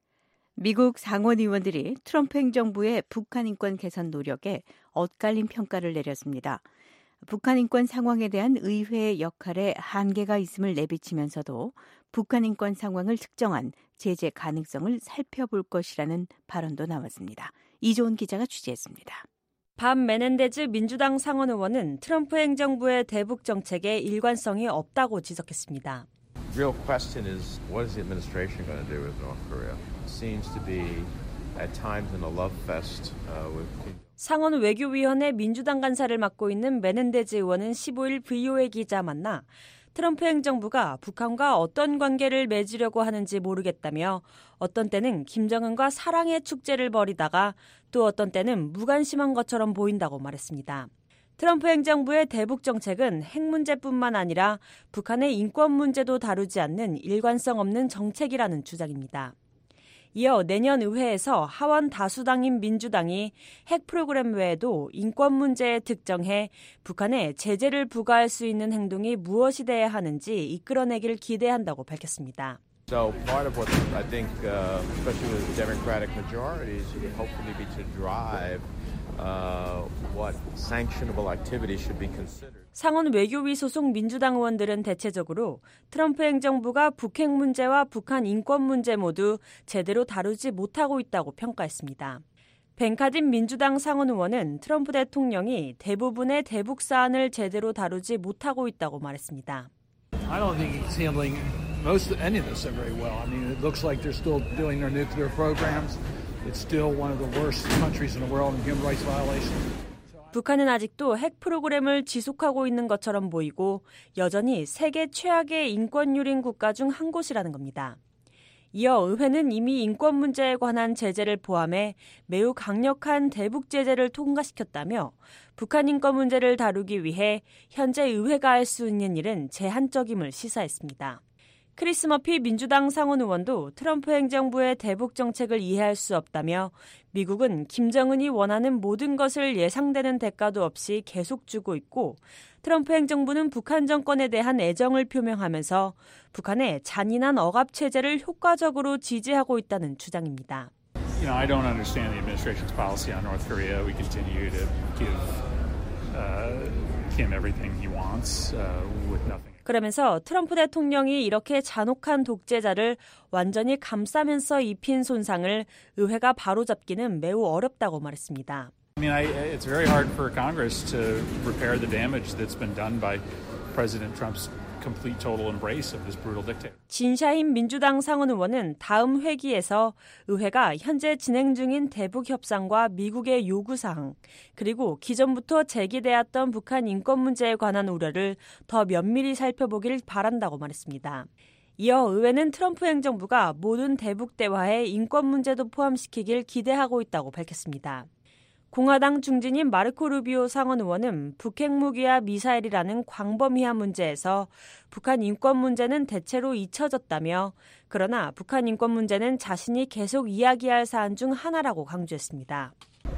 미국 상원 의원들이 트럼프 행정부의 북한 인권 개선 노력에 엇갈린 평가를 내렸습니다. 북한 인권 상황에 대한 의회의 역할에 한계가 있음을 내비치면서도 북한 인권 상황을 특정한 제재 가능성을 살펴볼 것이라는 발언도 나왔습니다. 이조은 기자가 취재했습니다.
밥 메넨데즈 민주당 상원 의원은 트럼프 행정부의 대북 정책에 일관성이 없다고 지적했습니다.
The real question is what is the administration going to do with North Korea? It seems to be at times in a love fest with
상원 외교위원회 민주당 간사를 맡고 있는 메넨데즈 의원은 15일 VOA 기자 만나 트럼프 행정부가 북한과 어떤 관계를 맺으려고 하는지 모르겠다며 어떤 때는 김정은과 사랑의 축제를 벌이다가 또 어떤 때는 무관심한 것처럼 보인다고 말했습니다. 트럼프 행정부의 대북 정책은 핵 문제뿐만 아니라 북한의 인권 문제도 다루지 않는 일관성 없는 정책이라는 주장입니다. 이어 내년 의회에서 하원 다수당인 민주당이 핵 프로그램 외에도 인권 문제에 특정해 북한에 제재를 부과할 수 있는 행동이 무엇이 돼야 하는지 이끌어내길 기대한다고 밝혔습니다.
So part of what I think, especially with Democratic majorities, would hopefully be to drive what sanctionable activity should be considered.
상원 외교위 소속 민주당 의원들은 대체적으로 트럼프 행정부가 북핵 문제와 북한 인권 문제 모두 제대로 다루지 못하고 있다고 평가했습니다. 벤카딘 민주당 상원 의원은 트럼프 대통령이 대부분의 대북 사안을 제대로 다루지 못하고 있다고 말했습니다.
I don't think he's handling any of this very well. I mean, it looks like they're still doing their nuclear programs. It's still one of the worst countries in the world in human rights violations.
북한은 아직도 핵 프로그램을 지속하고 있는 것처럼 보이고 여전히 세계 최악의 인권유린 국가 중 한 곳이라는 겁니다. 이어 의회는 이미 인권 문제에 관한 제재를 포함해 매우 강력한 대북 제재를 통과시켰다며 북한 인권 문제를 다루기 위해 현재 의회가 할 수 있는 일은 제한적임을 시사했습니다. 크리스 머피 민주당 상원 의원도 트럼프 행정부의 대북 정책을 이해할 수 없다며 미국은 김정은이 원하는 모든 것을 예상되는 대가도 없이 계속 주고 있고 트럼프 행정부는 북한 정권에 대한 애정을 표명하면서 북한의 잔인한 억압 체제를 효과적으로 지지하고 있다는 주장입니다.
I don't understand the administration's policy on North Korea. We continue to give Kim everything he wants with nothing.
그러면서 트럼프 대통령이 이렇게 잔혹한 독재자를 완전히 감싸면서 입힌 손상을 의회가 바로잡기는 매우 어렵다고 말했습니다.
I mean, it's very hard for Congress to repair the damage that's been done by President Trump's complete total embrace of this brutal dictator.
진샤인 민주당 상원 의원은 다음 회기에서 의회가 현재 진행 중인 대북 협상과 미국의 요구 사항 그리고 기존부터 제기되었던 북한 인권 문제에 관한 우려를 더 면밀히 살펴보길 바란다고 말했습니다. 이어 의회는 트럼프 행정부가 모든 대북 대화에 인권 문제도 포함시키길 기대하고 있다고 밝혔습니다. 공화당 중진인 마르코 루비오 상원 의원은 북핵 무기와 미사일이라는 광범위한 문제에서 북한 인권 문제는 대체로 잊혀졌다며 그러나 북한 인권 문제는 자신이 계속 이야기할 사안 중 하나라고 강조했습니다.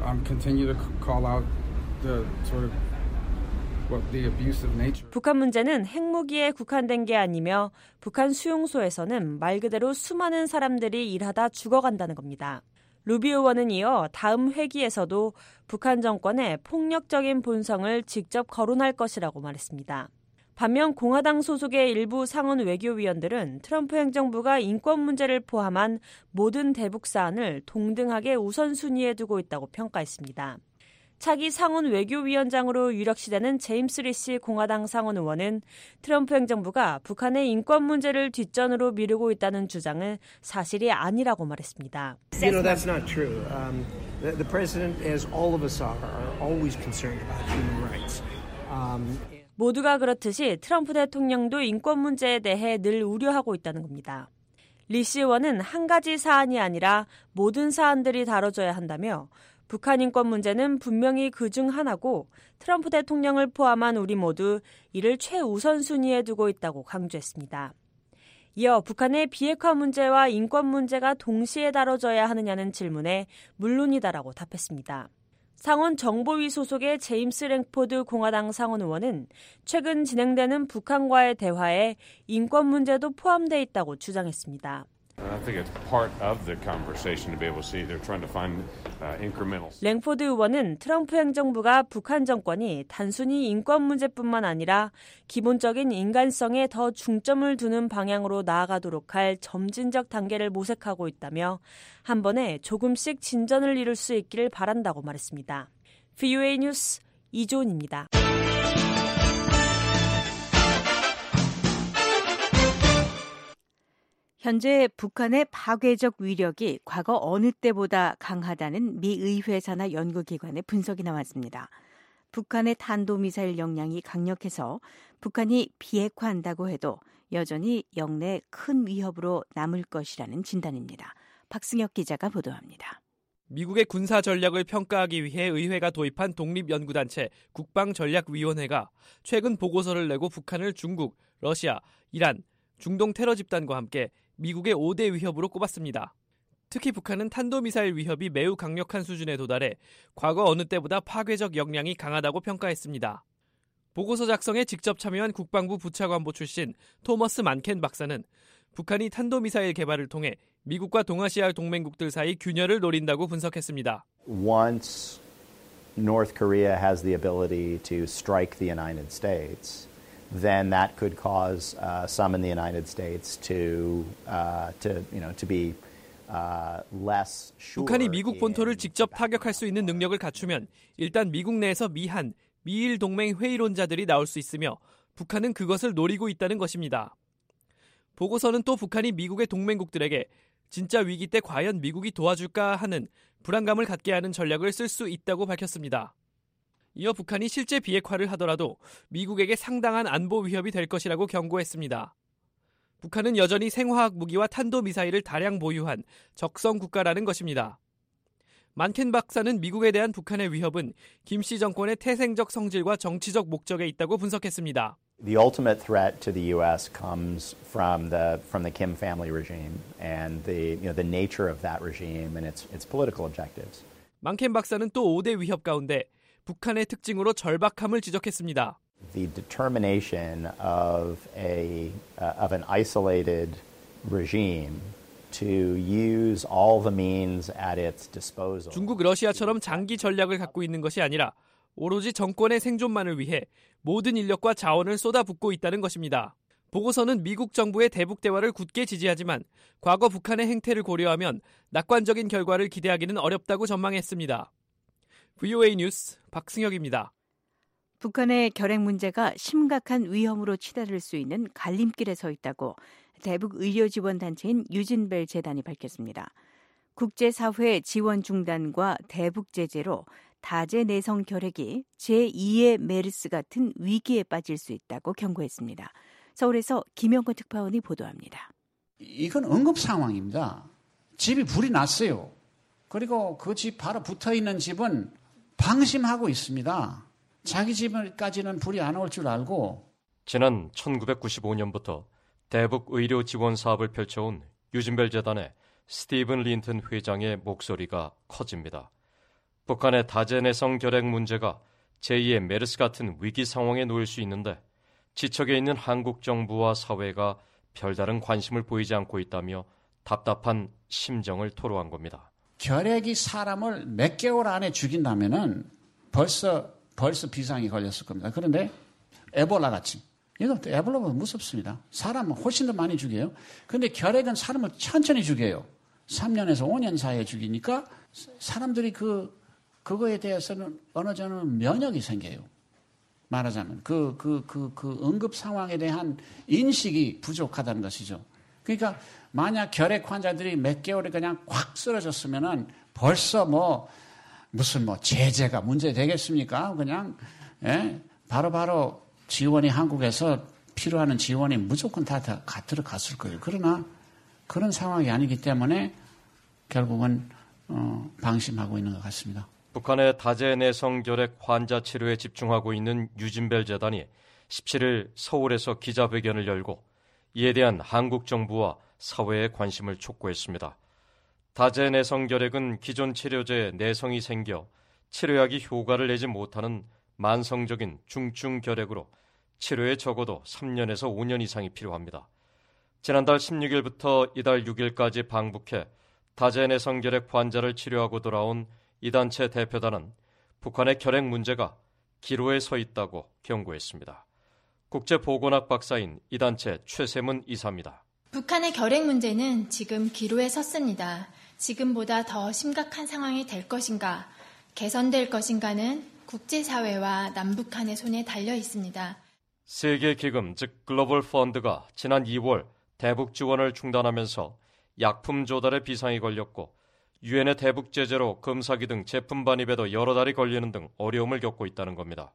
북한 문제는 핵무기에 국한된 게 아니며 북한 수용소에서는 말 그대로 수많은 사람들이 일하다 죽어간다는 겁니다. 루비 의원은 이어 다음 회기에서도 북한 정권의 폭력적인 본성을 직접 거론할 것이라고 말했습니다. 반면 공화당 소속의 일부 상원 외교위원들은 트럼프 행정부가 인권 문제를 포함한 모든 대북 사안을 동등하게 우선순위에 두고 있다고 평가했습니다. 차기 상원 외교위원장으로 유력시되는 제임스 리시 공화당 상원 의원은 트럼프 행정부가 북한의 인권 문제를 뒷전으로 미루고 있다는 주장은 사실이 아니라고 말했습니다.
You know, that's not true. The president, as all of us are always concerned about human rights.
모두가 그렇듯이 트럼프 대통령도 인권 문제에 대해 늘 우려하고 있다는 겁니다. 리시 의원은 한 가지 사안이 아니라 모든 사안들이 다뤄져야 한다며 북한 인권 문제는 분명히 그중 하나고 트럼프 대통령을 포함한 우리 모두 이를 최우선순위에 두고 있다고 강조했습니다. 이어 북한의 비핵화 문제와 인권 문제가 동시에 다뤄져야 하느냐는 질문에 물론이다라고 답했습니다. 상원 정보위 소속의 제임스 랭포드 공화당 상원 의원은 최근 진행되는 북한과의 대화에 인권 문제도 포함되어 있다고 주장했습니다.
I think it's part of the conversation to be able to see they're trying to find incremental.
랭포드 의원은 트럼프 행정부가 북한 정권이 단순히 인권 문제뿐만 아니라 기본적인 인간성에 더 중점을 두는 방향으로 나아가도록 할 점진적 단계를 모색하고 있다며 한 번에 조금씩 진전을 이룰 수 있기를 바란다고 말했습니다. VOA 뉴스 이조은입니다.
현재 북한의 파괴적 위력이 과거 어느 때보다 강하다는 미 의회 산하 연구기관의 분석이 나왔습니다. 북한의 탄도미사일 역량이 강력해서 북한이 비핵화한다고 해도 여전히 영내 큰 위협으로 남을 것이라는 진단입니다. 박승혁 기자가 보도합니다.
미국의 군사 전략을 평가하기 위해 의회가 도입한 독립연구단체 국방전략위원회가 최근 보고서를 내고 북한을 중국, 러시아, 이란, 중동 테러 집단과 함께 미국의 5대 위협으로 꼽았습니다. 특히 북한은 탄도미사일 위협이 매우 강력한 수준에 도달해 과거 어느 때보다 파괴적 역량이 강하다고 평가했습니다. 보고서 작성에 직접 참여한 국방부 부차관보 출신 토머스 만켄 박사는 북한이 탄도미사일 개발을 통해 미국과 동아시아 동맹국들 사이 균열을 노린다고 분석했습니다.
Once North Korea has the ability to strike the United States, then that could cause some in the United States to be less sure.
북한이 미국 본토를 직접 타격할 수 있는 능력을 갖추면 일단 미국 내에서 미한, 미일 동맹 회의론자들이 나올 수 있으며 북한은 그것을 노리고 있다는 것입니다. 보고서는 또 북한이 미국의 동맹국들에게 진짜 위기 때 과연 미국이 도와줄까 하는 불안감을 갖게 하는 전략을 쓸 수 있다고 밝혔습니다. 이어 북한이 실제 비핵화를 하더라도 미국에게 상당한 안보 위협이 될 것이라고 경고했습니다. 북한은 여전히 생화학 무기와 탄도미사일을 다량 보유한 적성 국가라는 것입니다. 만켄 박사는 미국에 대한 북한의 위협은 김씨 정권의 태생적 성질과 정치적 목적에 있다고 분석했습니다.
The ultimate threat to the U.S. comes from the Kim family regime and the nature of that regime and its political objectives.
만켄 박사는 또 5대 위협 가운데 북한의 특징으로 절박함을 지적했습니다.
The determination of an isolated regime to use all the means at its disposal.
중국, 러시아처럼 장기 전략을 갖고 있는 것이 아니라 오로지 정권의 생존만을 위해 모든 인력과 자원을 쏟아붓고 있다는 것입니다. 보고서는 미국 정부의 대북 대화를 굳게 지지하지만 과거 북한의 행태를 고려하면 낙관적인 결과를 기대하기는 어렵다고 전망했습니다. VOA 뉴스 박승혁입니다.
북한의 결핵 문제가 심각한 위험으로 치달을 수 있는 갈림길에 서 있다고 대북 의료지원단체인 유진벨 재단이 밝혔습니다. 국제사회 지원 중단과 대북 제재로 다제내성 결핵이 제2의 메르스 같은 위기에 빠질 수 있다고 경고했습니다. 서울에서 김영건 특파원이 보도합니다.
이건 응급 상황입니다. 집이 불이 났어요. 그리고 그 집 바로 붙어있는 집은 방심하고 있습니다. 자기 집까지는 불이 안 올 줄 알고.
지난 1995년부터 대북 의료 지원 사업을 펼쳐온 유진벨 재단의 스티븐 린튼 회장의 목소리가 커집니다. 북한의 다제내성 결핵 문제가 제2의 메르스 같은 위기 상황에 놓일 수 있는데 지척에 있는 한국 정부와 사회가 별다른 관심을 보이지 않고 있다며 답답한 심정을 토로한 겁니다.
결핵이 사람을 몇 개월 안에 죽인다면은 벌써 비상이 걸렸을 겁니다. 그런데 에볼라 같이. 이것도 에볼라보다 무섭습니다. 사람은 훨씬 더 많이 죽여요. 그런데 결핵은 사람을 천천히 죽여요. 3년에서 5년 사이에 죽이니까 사람들이 그거에 대해서는 어느 정도 면역이 생겨요. 말하자면 그 응급 상황에 대한 인식이 부족하다는 것이죠. 그러니까 만약 결핵 환자들이 몇 개월에 그냥 꽉 쓰러졌으면은 벌써 무슨 제재가 문제 되겠습니까? 그냥 바로바로 지원이 한국에서 필요한 지원이 무조건 다 들어갔을 거예요. 그러나 그런 상황이 아니기 때문에 결국은 방심하고 있는 것 같습니다.
북한의 다제내성 결핵 환자 치료에 집중하고 있는 유진벨 재단이 17일 서울에서 기자회견을 열고 이에 대한 한국 정부와 사회의 관심을 촉구했습니다. 다제내성 결핵은 기존 치료제에 내성이 생겨 치료약이 효과를 내지 못하는 만성적인 중증 결핵으로 치료에 적어도 3년에서 5년 이상이 필요합니다. 지난달 16일부터 이달 6일까지 방북해 다제내성 결핵 환자를 치료하고 돌아온 이 단체 대표단은 북한의 결핵 문제가 기로에 서 있다고 경고했습니다. 국제보건학 박사인 이 단체 최세문 이사입니다.
북한의 결핵 문제는 지금 기로에 섰습니다. 지금보다 더 심각한 상황이 될 것인가, 개선될 것인가는 국제사회와 남북한의 손에 달려 있습니다.
세계기금, 즉 글로벌 펀드가 지난 2월 대북 지원을 중단하면서 약품 조달에 비상이 걸렸고 유엔의 대북 제재로 금사기 등 제품 반입에도 여러 달이 걸리는 등 어려움을 겪고 있다는 겁니다.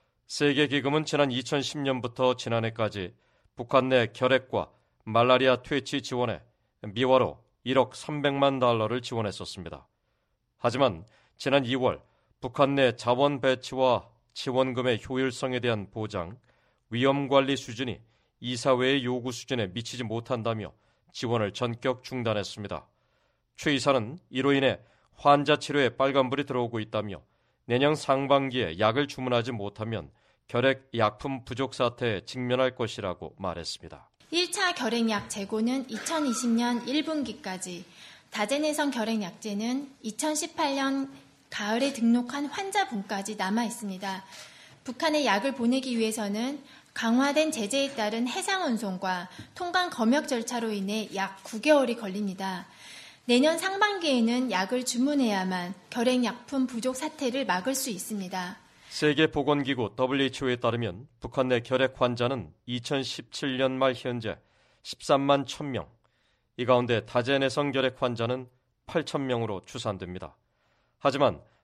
세계기금은 지난 2010년부터 지난해까지 북한 내 결핵과 말라리아 퇴치 지원에 미화로 1억 300만 달러를 지원했었습니다. 하지만 지난 2월 북한 내 자원 배치와 지원금의 효율성에 대한 보장, 위험관리 수준이 이사회의 요구 수준에 미치지 못한다며 지원을 전격 중단했습니다. 최 이사는 이로 인해 환자 치료에 빨간불이 들어오고 있다며 내년 상반기에 약을 주문하지 못하면 결핵 약품 부족 사태에 직면할 것이라고 말했습니다.
1차 결핵약 재고는 2020년 1분기까지, 다제내성 결핵약제는 2018년 가을에 등록한 환자분까지 남아 있습니다. 북한에 약을 보내기 위해서는 강화된 제재에 따른 해상 운송과 통관 검역 절차로 인해 약 9개월이 걸립니다. 내년 상반기에는 약을 주문해야만 결핵약품 부족 사태를 막을 수 있습니다.
세계보건기구 WHO에 따르면 북한 내 결핵 환자는 2017년 말 현재 13만 1,000명, 이 가운데 다제내성 결핵 환자는 8,000명으로 추산됩니다. 하지만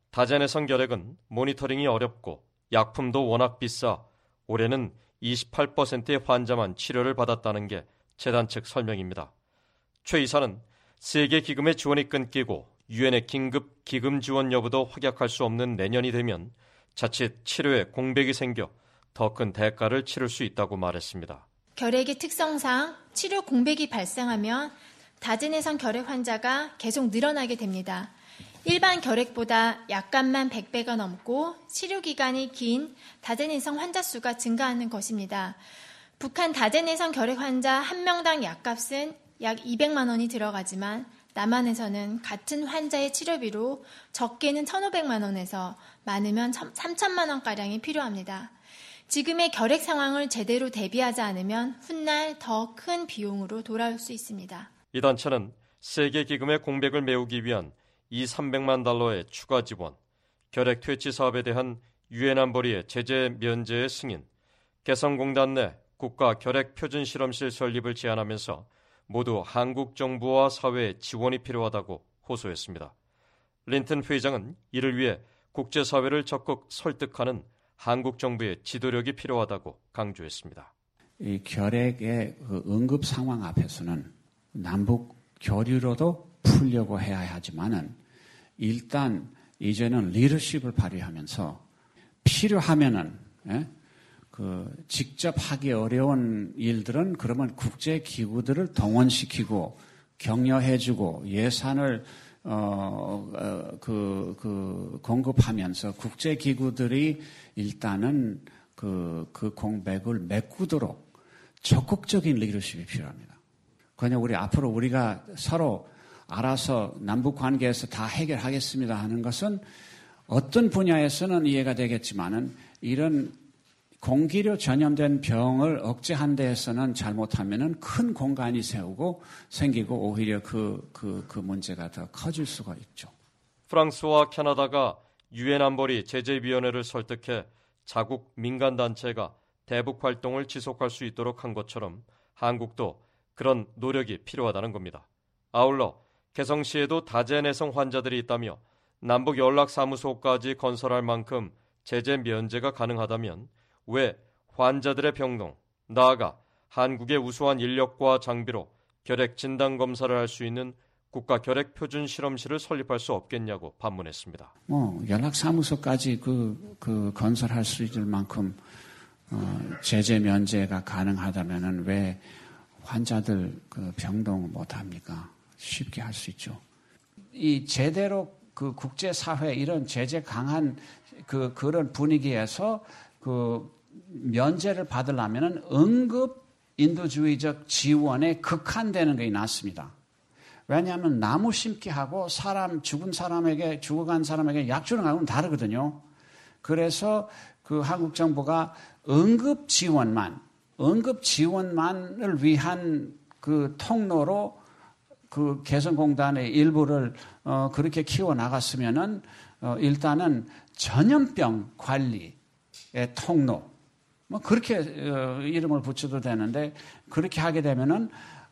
다제내성 결핵은 모니터링이 어렵고 약품도 워낙 비싸 올해는 28%의 환자만 치료를 받았다는 게 재단 측 설명입니다. 최 이사는 세계 기금의 지원이 끊기고 유엔의 긴급 기금 지원 여부도 확약할 수 없는 내년이 되면 자칫 치료에 공백이 생겨 더 큰 대가를 치를 수 있다고 말했습니다.
결핵의 특성상 치료 공백이 발생하면 다제내성 결핵 환자가 계속 늘어나게 됩니다. 일반 결핵보다 약값만 100배가 넘고 치료 기간이 긴 다제내성 환자 수가 증가하는 것입니다. 북한 다제내성 결핵 환자 1명당 약값은 약 200만 원이 들어가지만 남한에서는 같은 환자의 치료비로 적게는 1,500만 원에서 많으면 3,000만 원가량이 필요합니다. 지금의 결핵 상황을 제대로 대비하지 않으면 훗날 더 큰 비용으로 돌아올 수 있습니다.
이 단체는 세계 기금의 공백을 메우기 위한 300만 달러의 추가 지원, 결핵 퇴치 사업에 대한 유엔 안보리의 제재 면제의 승인, 개성공단 내 국가 결핵 표준 실험실 설립을 제안하면서 모두 한국 정부와 사회의 지원이 필요하다고 호소했습니다. 린튼 회장은 이를 위해 국제사회를 적극 설득하는 한국 정부의 지도력이 필요하다고 강조했습니다.
이 결핵의 그 응급 상황 앞에서는 남북 교류로도 풀려고 해야 하지만은 일단 이제는 리더십을 발휘하면서 필요하면은 직접 하기 어려운 일들은 그러면 국제 기구들을 동원시키고 격려해주고 예산을 공급하면서 국제 기구들이 일단은 그 공백을 메꾸도록 적극적인 리더십이 필요합니다. 그냥 앞으로 우리가 서로 알아서 남북 관계에서 다 해결하겠습니다 하는 것은 어떤 분야에서는 이해가 되겠지만은 이런 공기로 전염된 병을 억제한 데에서는 잘못하면은 큰 공간이 생기고 오히려 그 문제가 더 커질 수가 있죠.
프랑스와 캐나다가 유엔 안보리 제재위원회를 설득해 자국 민간단체가 대북 활동을 지속할 수 있도록 한 것처럼 한국도 그런 노력이 필요하다는 겁니다. 아울러 개성시에도 다제내성 환자들이 있다며 남북 연락사무소까지 건설할 만큼 제재 면제가 가능하다면 왜 환자들의 병동, 나아가 한국의 우수한 인력과 장비로 결핵 진단 검사를 할 수 있는 국가 결핵 표준 실험실을 설립할 수 없겠냐고 반문했습니다.
연락사무소까지 건설할 수 있을 만큼 제재 면제가 가능하다면은 왜 환자들 병동 못 합니까? 쉽게 할 수 있죠. 이 제대로 국제사회 이런 제재 강한 그런 분위기에서 면제를 받으려면은 응급 인도주의적 지원에 극한되는 게 낫습니다. 왜냐하면 나무 심기 하고 죽어간 사람에게 약 주는 거하고는 다르거든요. 그래서 한국 정부가 응급 지원만을 위한 통로로 개성공단의 일부를 그렇게 키워 나갔으면은 일단은 전염병 관리의 통로 그렇게 이름을 붙여도 되는데 그렇게 하게 되면은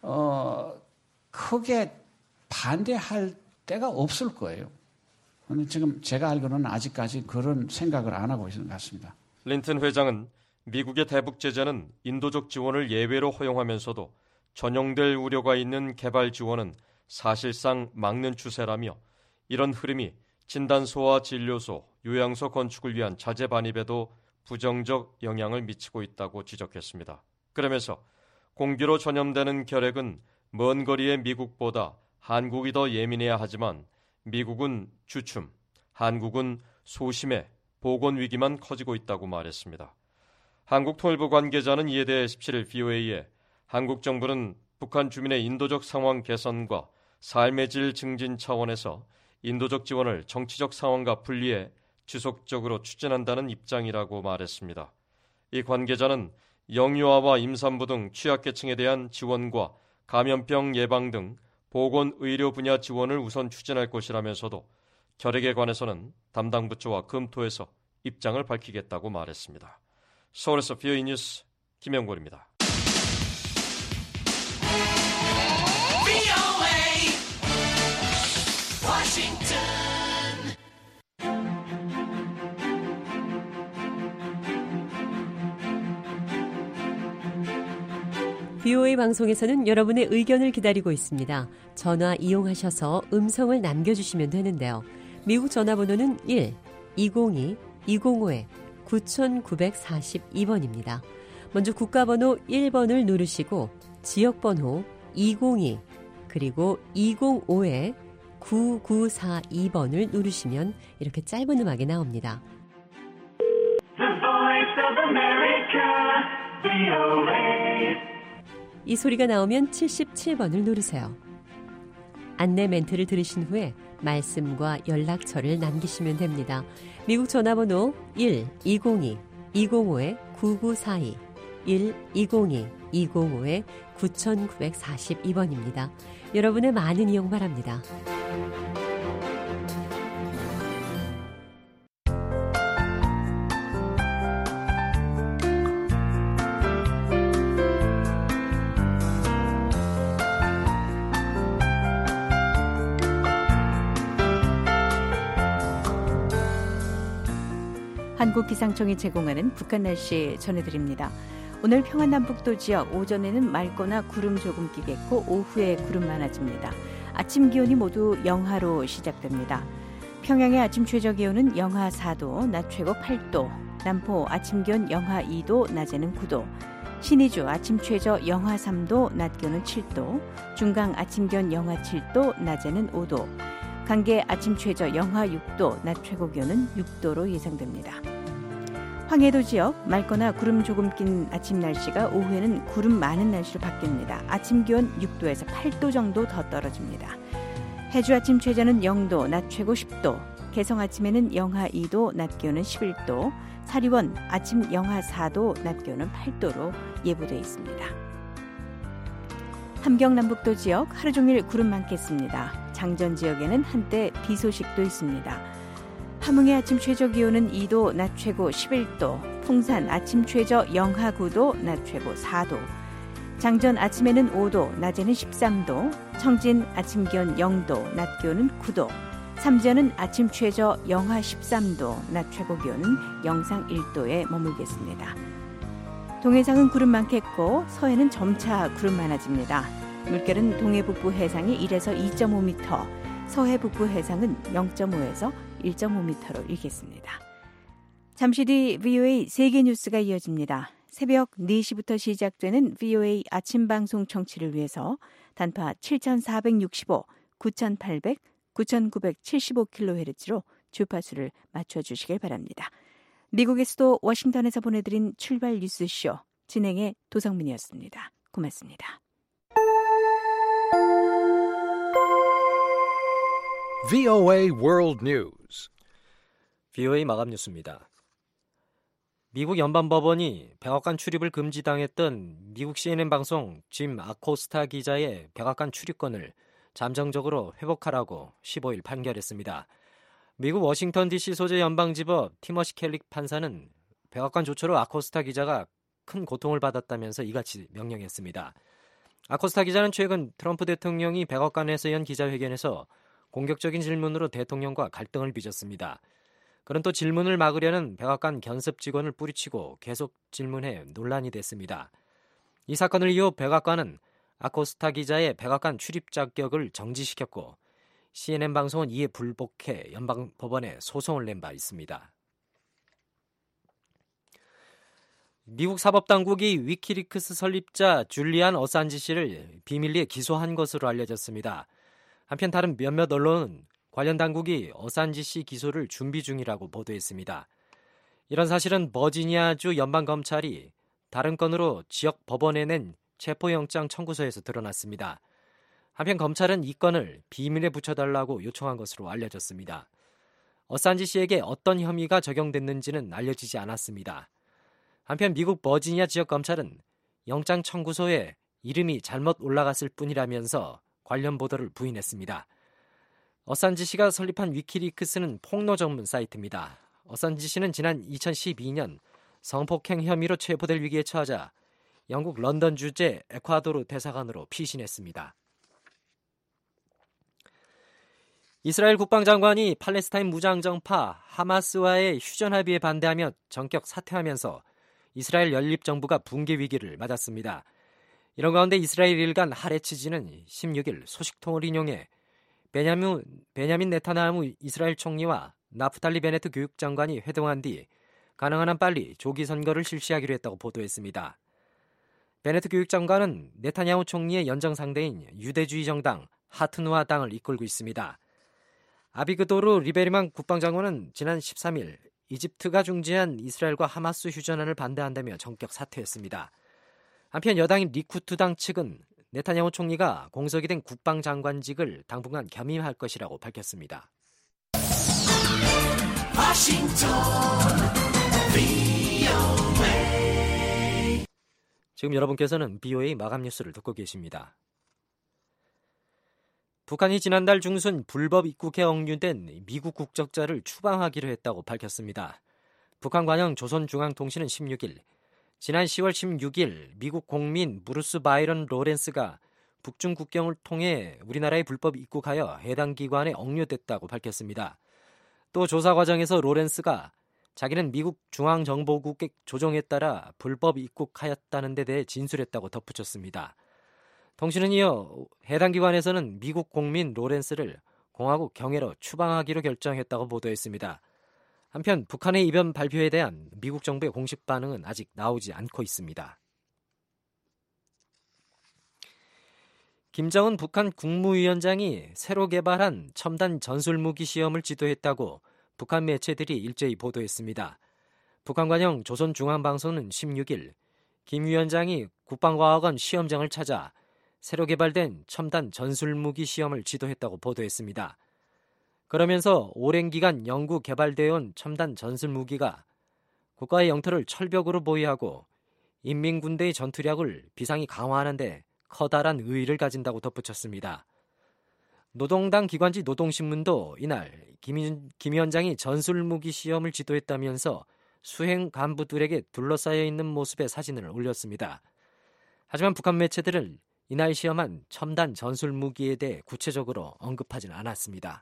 크게 반대할 데가 없을 거예요. 그런데 지금 제가 알기로는 아직까지 그런 생각을 안 하고 있는 것 같습니다.
린튼 회장은 미국의 대북 제재는 인도적 지원을 예외로 허용하면서도 전용될 우려가 있는 개발 지원은 사실상 막는 추세라며 이런 흐름이 진단소와 진료소, 요양소 건축을 위한 자재 반입에도 부정적 영향을 미치고 있다고 지적했습니다. 그러면서 공기로 전염되는 결핵은 먼 거리의 미국보다 한국이 더 예민해야 하지만 미국은 주춤, 한국은 소심해 보건 위기만 커지고 있다고 말했습니다. 한국통일부 관계자는 이에 대해 17일 VOA에 한국 정부는 북한 주민의 인도적 상황 개선과 삶의 질 증진 차원에서 인도적 지원을 정치적 상황과 분리해 지속적으로 추진한다는 입장이라고 말했습니다. 이 관계자는 영유아와 임산부 등 취약계층에 대한 지원과 감염병 예방 등 보건의료 분야 지원을 우선 추진할 것이라면서도 결핵에 관해서는 담당 부처와 검토해서 입장을 밝히겠다고 말했습니다. 서울에서 VOA 뉴스 김영골입니다.
Washington. VOA 방송에서는 여러분의 의견을 기다리고 있습니다. 전화 이용하셔서 음성을 남겨주시면 되는데요. 미국 전화번호는 1-202-205-9942번입니다. 먼저 국가번호 1번을 누르시고 지역번호 202 그리고 205-9942번을 누르시면 이렇게 짧은 음악이 나옵니다.
The Voice of America, VOA.
이 소리가 나오면 77번을 누르세요. 안내 멘트를 들으신 후에 말씀과 연락처를 남기시면 됩니다. 미국 전화번호 1-202-205-9942 1-202-205-9942번입니다. 여러분의 많은 이용 바랍니다.
한국기상청이 제공하는 북한 날씨 전해드립니다. 오늘 평안남북도 지역 오전에는 맑거나 구름 조금 끼겠고 오후에 구름 많아집니다. 아침 기온이 모두 영하로 시작됩니다. 평양의 아침 최저 기온은 영하 4도, 낮 최고 8도, 남포 아침 기온 영하 2도, 낮에는 9도, 신의주 아침 최저 영하 3도, 낮 기온은 7도, 중강 아침 기온 영하 7도, 낮에는 5도, 강계 아침 최저 영하 6도, 낮 최고 기온은 6도로 예상됩니다. 황해도 지역 맑거나 구름 조금 낀 아침 날씨가 오후에는 구름 많은 날씨로 바뀝니다. 아침 기온 6도에서 8도 정도 더 떨어집니다. 해주 아침 최저는 0도, 낮 최고 10도, 개성 아침에는 영하 2도, 낮 기온은 11도, 사리원 아침 영하 4도, 낮 기온은 8도로 예보되어 있습니다. 함경남북도 지역 하루 종일 구름 많겠습니다. 장전 지역에는 한때 비 소식도 있습니다. 함흥의 아침 최저 기온은 2도, 낮 최고 11도, 풍산 아침 최저 영하 9도, 낮 최고 4도, 장전 아침에는 5도, 낮에는 13도, 청진 아침 기온 0도, 낮 기온은 9도, 삼전은 아침 최저 영하 13도, 낮 최고 기온은 영상 1도에 머물겠습니다. 동해상은 구름 많겠고 서해는 점차 구름 많아집니다. 물결은 동해 북부 해상이 1에서 2.5m, 서해 북부 해상은 0.5에서 1.5m로 일겠습니다. 잠시 뒤 VOA 세계 뉴스가 이어집니다. 새벽 4시부터 시작되는 VOA 아침 방송 청취를 위해서 단파 7465, 9800, 9975kHz로 주파수를 맞춰주시길 바랍니다. 미국의 수도 워싱턴에서 보내드린 출발 뉴스쇼 진행의 도성민이었습니다. 고맙습니다.
VOA World News.
VOA 마감 뉴스입니다. 미국 연방법원이 백악관 출입을 금지당했던 미국 CNN 방송 짐 아코스타 기자의 백악관 출입권을 잠정적으로 회복하라고 15일 판결했습니다. 미국 워싱턴 DC 소재 연방지법 티머시 켈릭 판사는 백악관 조처로 아코스타 기자가 큰 고통을 받았다면서 이같이 명령했습니다. 아코스타 기자는 최근 트럼프 대통령이 백악관에서 연 기자회견에서 공격적인 질문으로 대통령과 갈등을 빚었습니다. 그는 또 질문을 막으려는 백악관 견습 직원을 뿌리치고 계속 질문해 논란이 됐습니다. 이 사건을 이후 백악관은 아코스타 기자의 백악관 출입 자격을 정지시켰고 CNN 방송은 이에 불복해 연방법원에 소송을 낸 바 있습니다. 미국 사법당국이 위키리크스 설립자 줄리안 어산지 씨를 비밀리에 기소한 것으로 알려졌습니다. 한편 다른 몇몇 언론은 관련 당국이 어산지 씨 기소를 준비 중이라고 보도했습니다. 이런 사실은 버지니아주 연방검찰이 다른 건으로 지역 법원에 낸 체포영장 청구서에서 드러났습니다. 한편 검찰은 이 건을 비밀에 붙여달라고 요청한 것으로 알려졌습니다. 어산지 씨에게 어떤 혐의가 적용됐는지는 알려지지 않았습니다. 한편 미국 버지니아 지역 검찰은 영장 청구서에 이름이 잘못 올라갔을 뿐이라면서 관련 보도를 부인했습니다. 어산지 씨가 설립한 위키리크스는 폭로 전문 사이트입니다. 어산지 씨는 지난 2012년 성폭행 혐의로 체포될 위기에 처하자 영국 런던 주재 에콰도르 대사관으로 피신했습니다. 이스라엘 국방장관이 팔레스타인 무장정파 하마스와의 휴전 합의에 반대하며 전격 사퇴하면서 이스라엘 연립정부가 붕괴 위기를 맞았습니다. 이런 가운데 이스라엘 일간 하레츠지는 16일 소식통을 인용해 베냐민 네타냐후 이스라엘 총리와 나프탈리 베네트 교육장관이 회동한 뒤 가능한 한 빨리 조기 선거를 실시하기로 했다고 보도했습니다. 베네트 교육장관은 네타냐후 총리의 연정상대인 유대주의 정당 하트누아 당을 이끌고 있습니다. 아비그도르 리베리만 국방장관은 지난 13일 이집트가 중재한 이스라엘과 하마스 휴전안을 반대한다며 전격 사퇴했습니다. 한편 여당인 리쿠트당 측은 네타냐후 총리가 공석이 된 국방장관직을 당분간 겸임할 것이라고 밝혔습니다. 지금 여러분께서는 BOA 마감 뉴스를 듣고 계십니다. 북한이 지난달 중순 불법 입국에 억류된 미국 국적자를 추방하기로 했다고 밝혔습니다. 북한 관영 조선중앙통신은 16일 지난 10월 16일 미국 공민 브루스 바이런 로렌스가 북중 국경을 통해 우리나라에 불법 입국하여 해당 기관에 억류됐다고 밝혔습니다. 또 조사 과정에서 로렌스가 자기는 미국 중앙정보국의 조정에 따라 불법 입국하였다는 데 대해 진술했다고 덧붙였습니다. 통신은 이어 해당 기관에서는 미국 공민 로렌스를 공화국 경해로 추방하기로 결정했다고 보도했습니다. 한편 북한의 이번 발표에 대한 미국 정부의 공식 반응은 아직 나오지 않고 있습니다. 김정은 북한 국무위원장이 새로 개발한 첨단 전술무기 시험을 지도했다고 북한 매체들이 일제히 보도했습니다. 북한 관영 조선중앙방송은 16일 김 위원장이 국방과학원 시험장을 찾아 새로 개발된 첨단 전술무기 시험을 지도했다고 보도했습니다. 그러면서 오랜 기간 연구 개발되어 온 첨단 전술무기가 국가의 영토를 철벽으로 보유하고 인민군대의 전투력을 비상히 강화하는 데 커다란 의의를 가진다고 덧붙였습니다. 노동당 기관지 노동신문도 이날 김 위원장이 전술무기 시험을 지도했다면서 수행 간부들에게 둘러싸여 있는 모습의 사진을 올렸습니다. 하지만 북한 매체들은 이날 시험한 첨단 전술무기에 대해 구체적으로 언급하지는 않았습니다.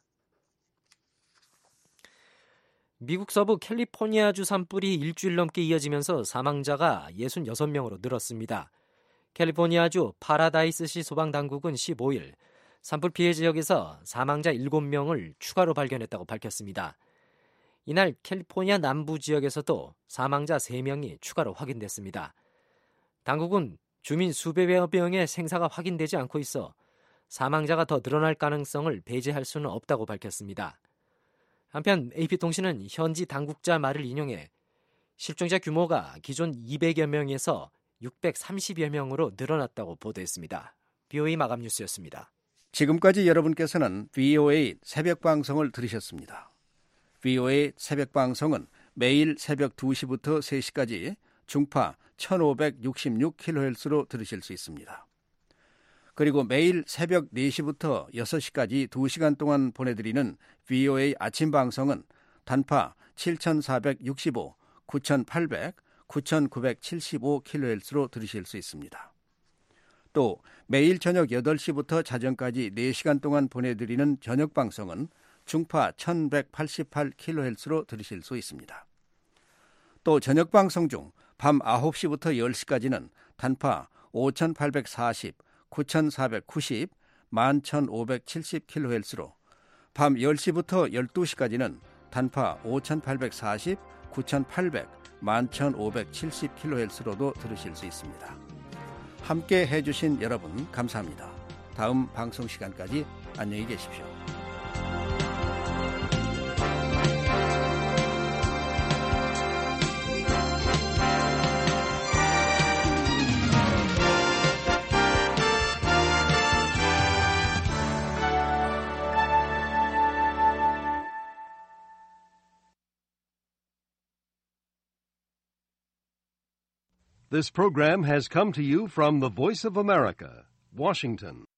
미국 서부 캘리포니아주 산불이 일주일 넘게 이어지면서 사망자가 66명으로 늘었습니다. 캘리포니아주 파라다이스시 소방당국은 15일 산불 피해 지역에서 사망자 7명을 추가로 발견했다고 밝혔습니다. 이날 캘리포니아 남부 지역에서도 사망자 3명이 추가로 확인됐습니다. 당국은 주민 수백여 명의 생사가 확인되지 않고 있어 사망자가 더 늘어날 가능성을 배제할 수는 없다고 밝혔습니다. 한편 AP통신은 현지 당국자 말을 인용해 실종자 규모가 기존 200여 명에서 630여 명으로 늘어났다고 보도했습니다. BOA 마감 뉴스였습니다.
지금까지 여러분께서는 VOA 새벽방송을 들으셨습니다. VOA 새벽방송은 매일 새벽 2시부터 3시까지 중파 1566kHz로 들으실 수 있습니다. 그리고 매일 새벽 4시부터 6시까지 2시간 동안 보내드리는 VOA 아침 방송은 단파 7465, 9800, 9975kHz로 들으실 수 있습니다. 또 매일 저녁 8시부터 자정까지 4시간 동안 보내드리는 저녁 방송은 중파 1188kHz로 들으실 수 있습니다. 또 저녁 방송 중 밤 9시부터 10시까지는 단파 5840, 9490, 11570kHz로 밤 10시부터 12시까지는 단파 5840, 9800, 11570kHz로도 들으실 수 있습니다. 함께 해주신 여러분 감사합니다. 다음 방송 시간까지 안녕히 계십시오.
This program has come to you from the Voice of America, Washington.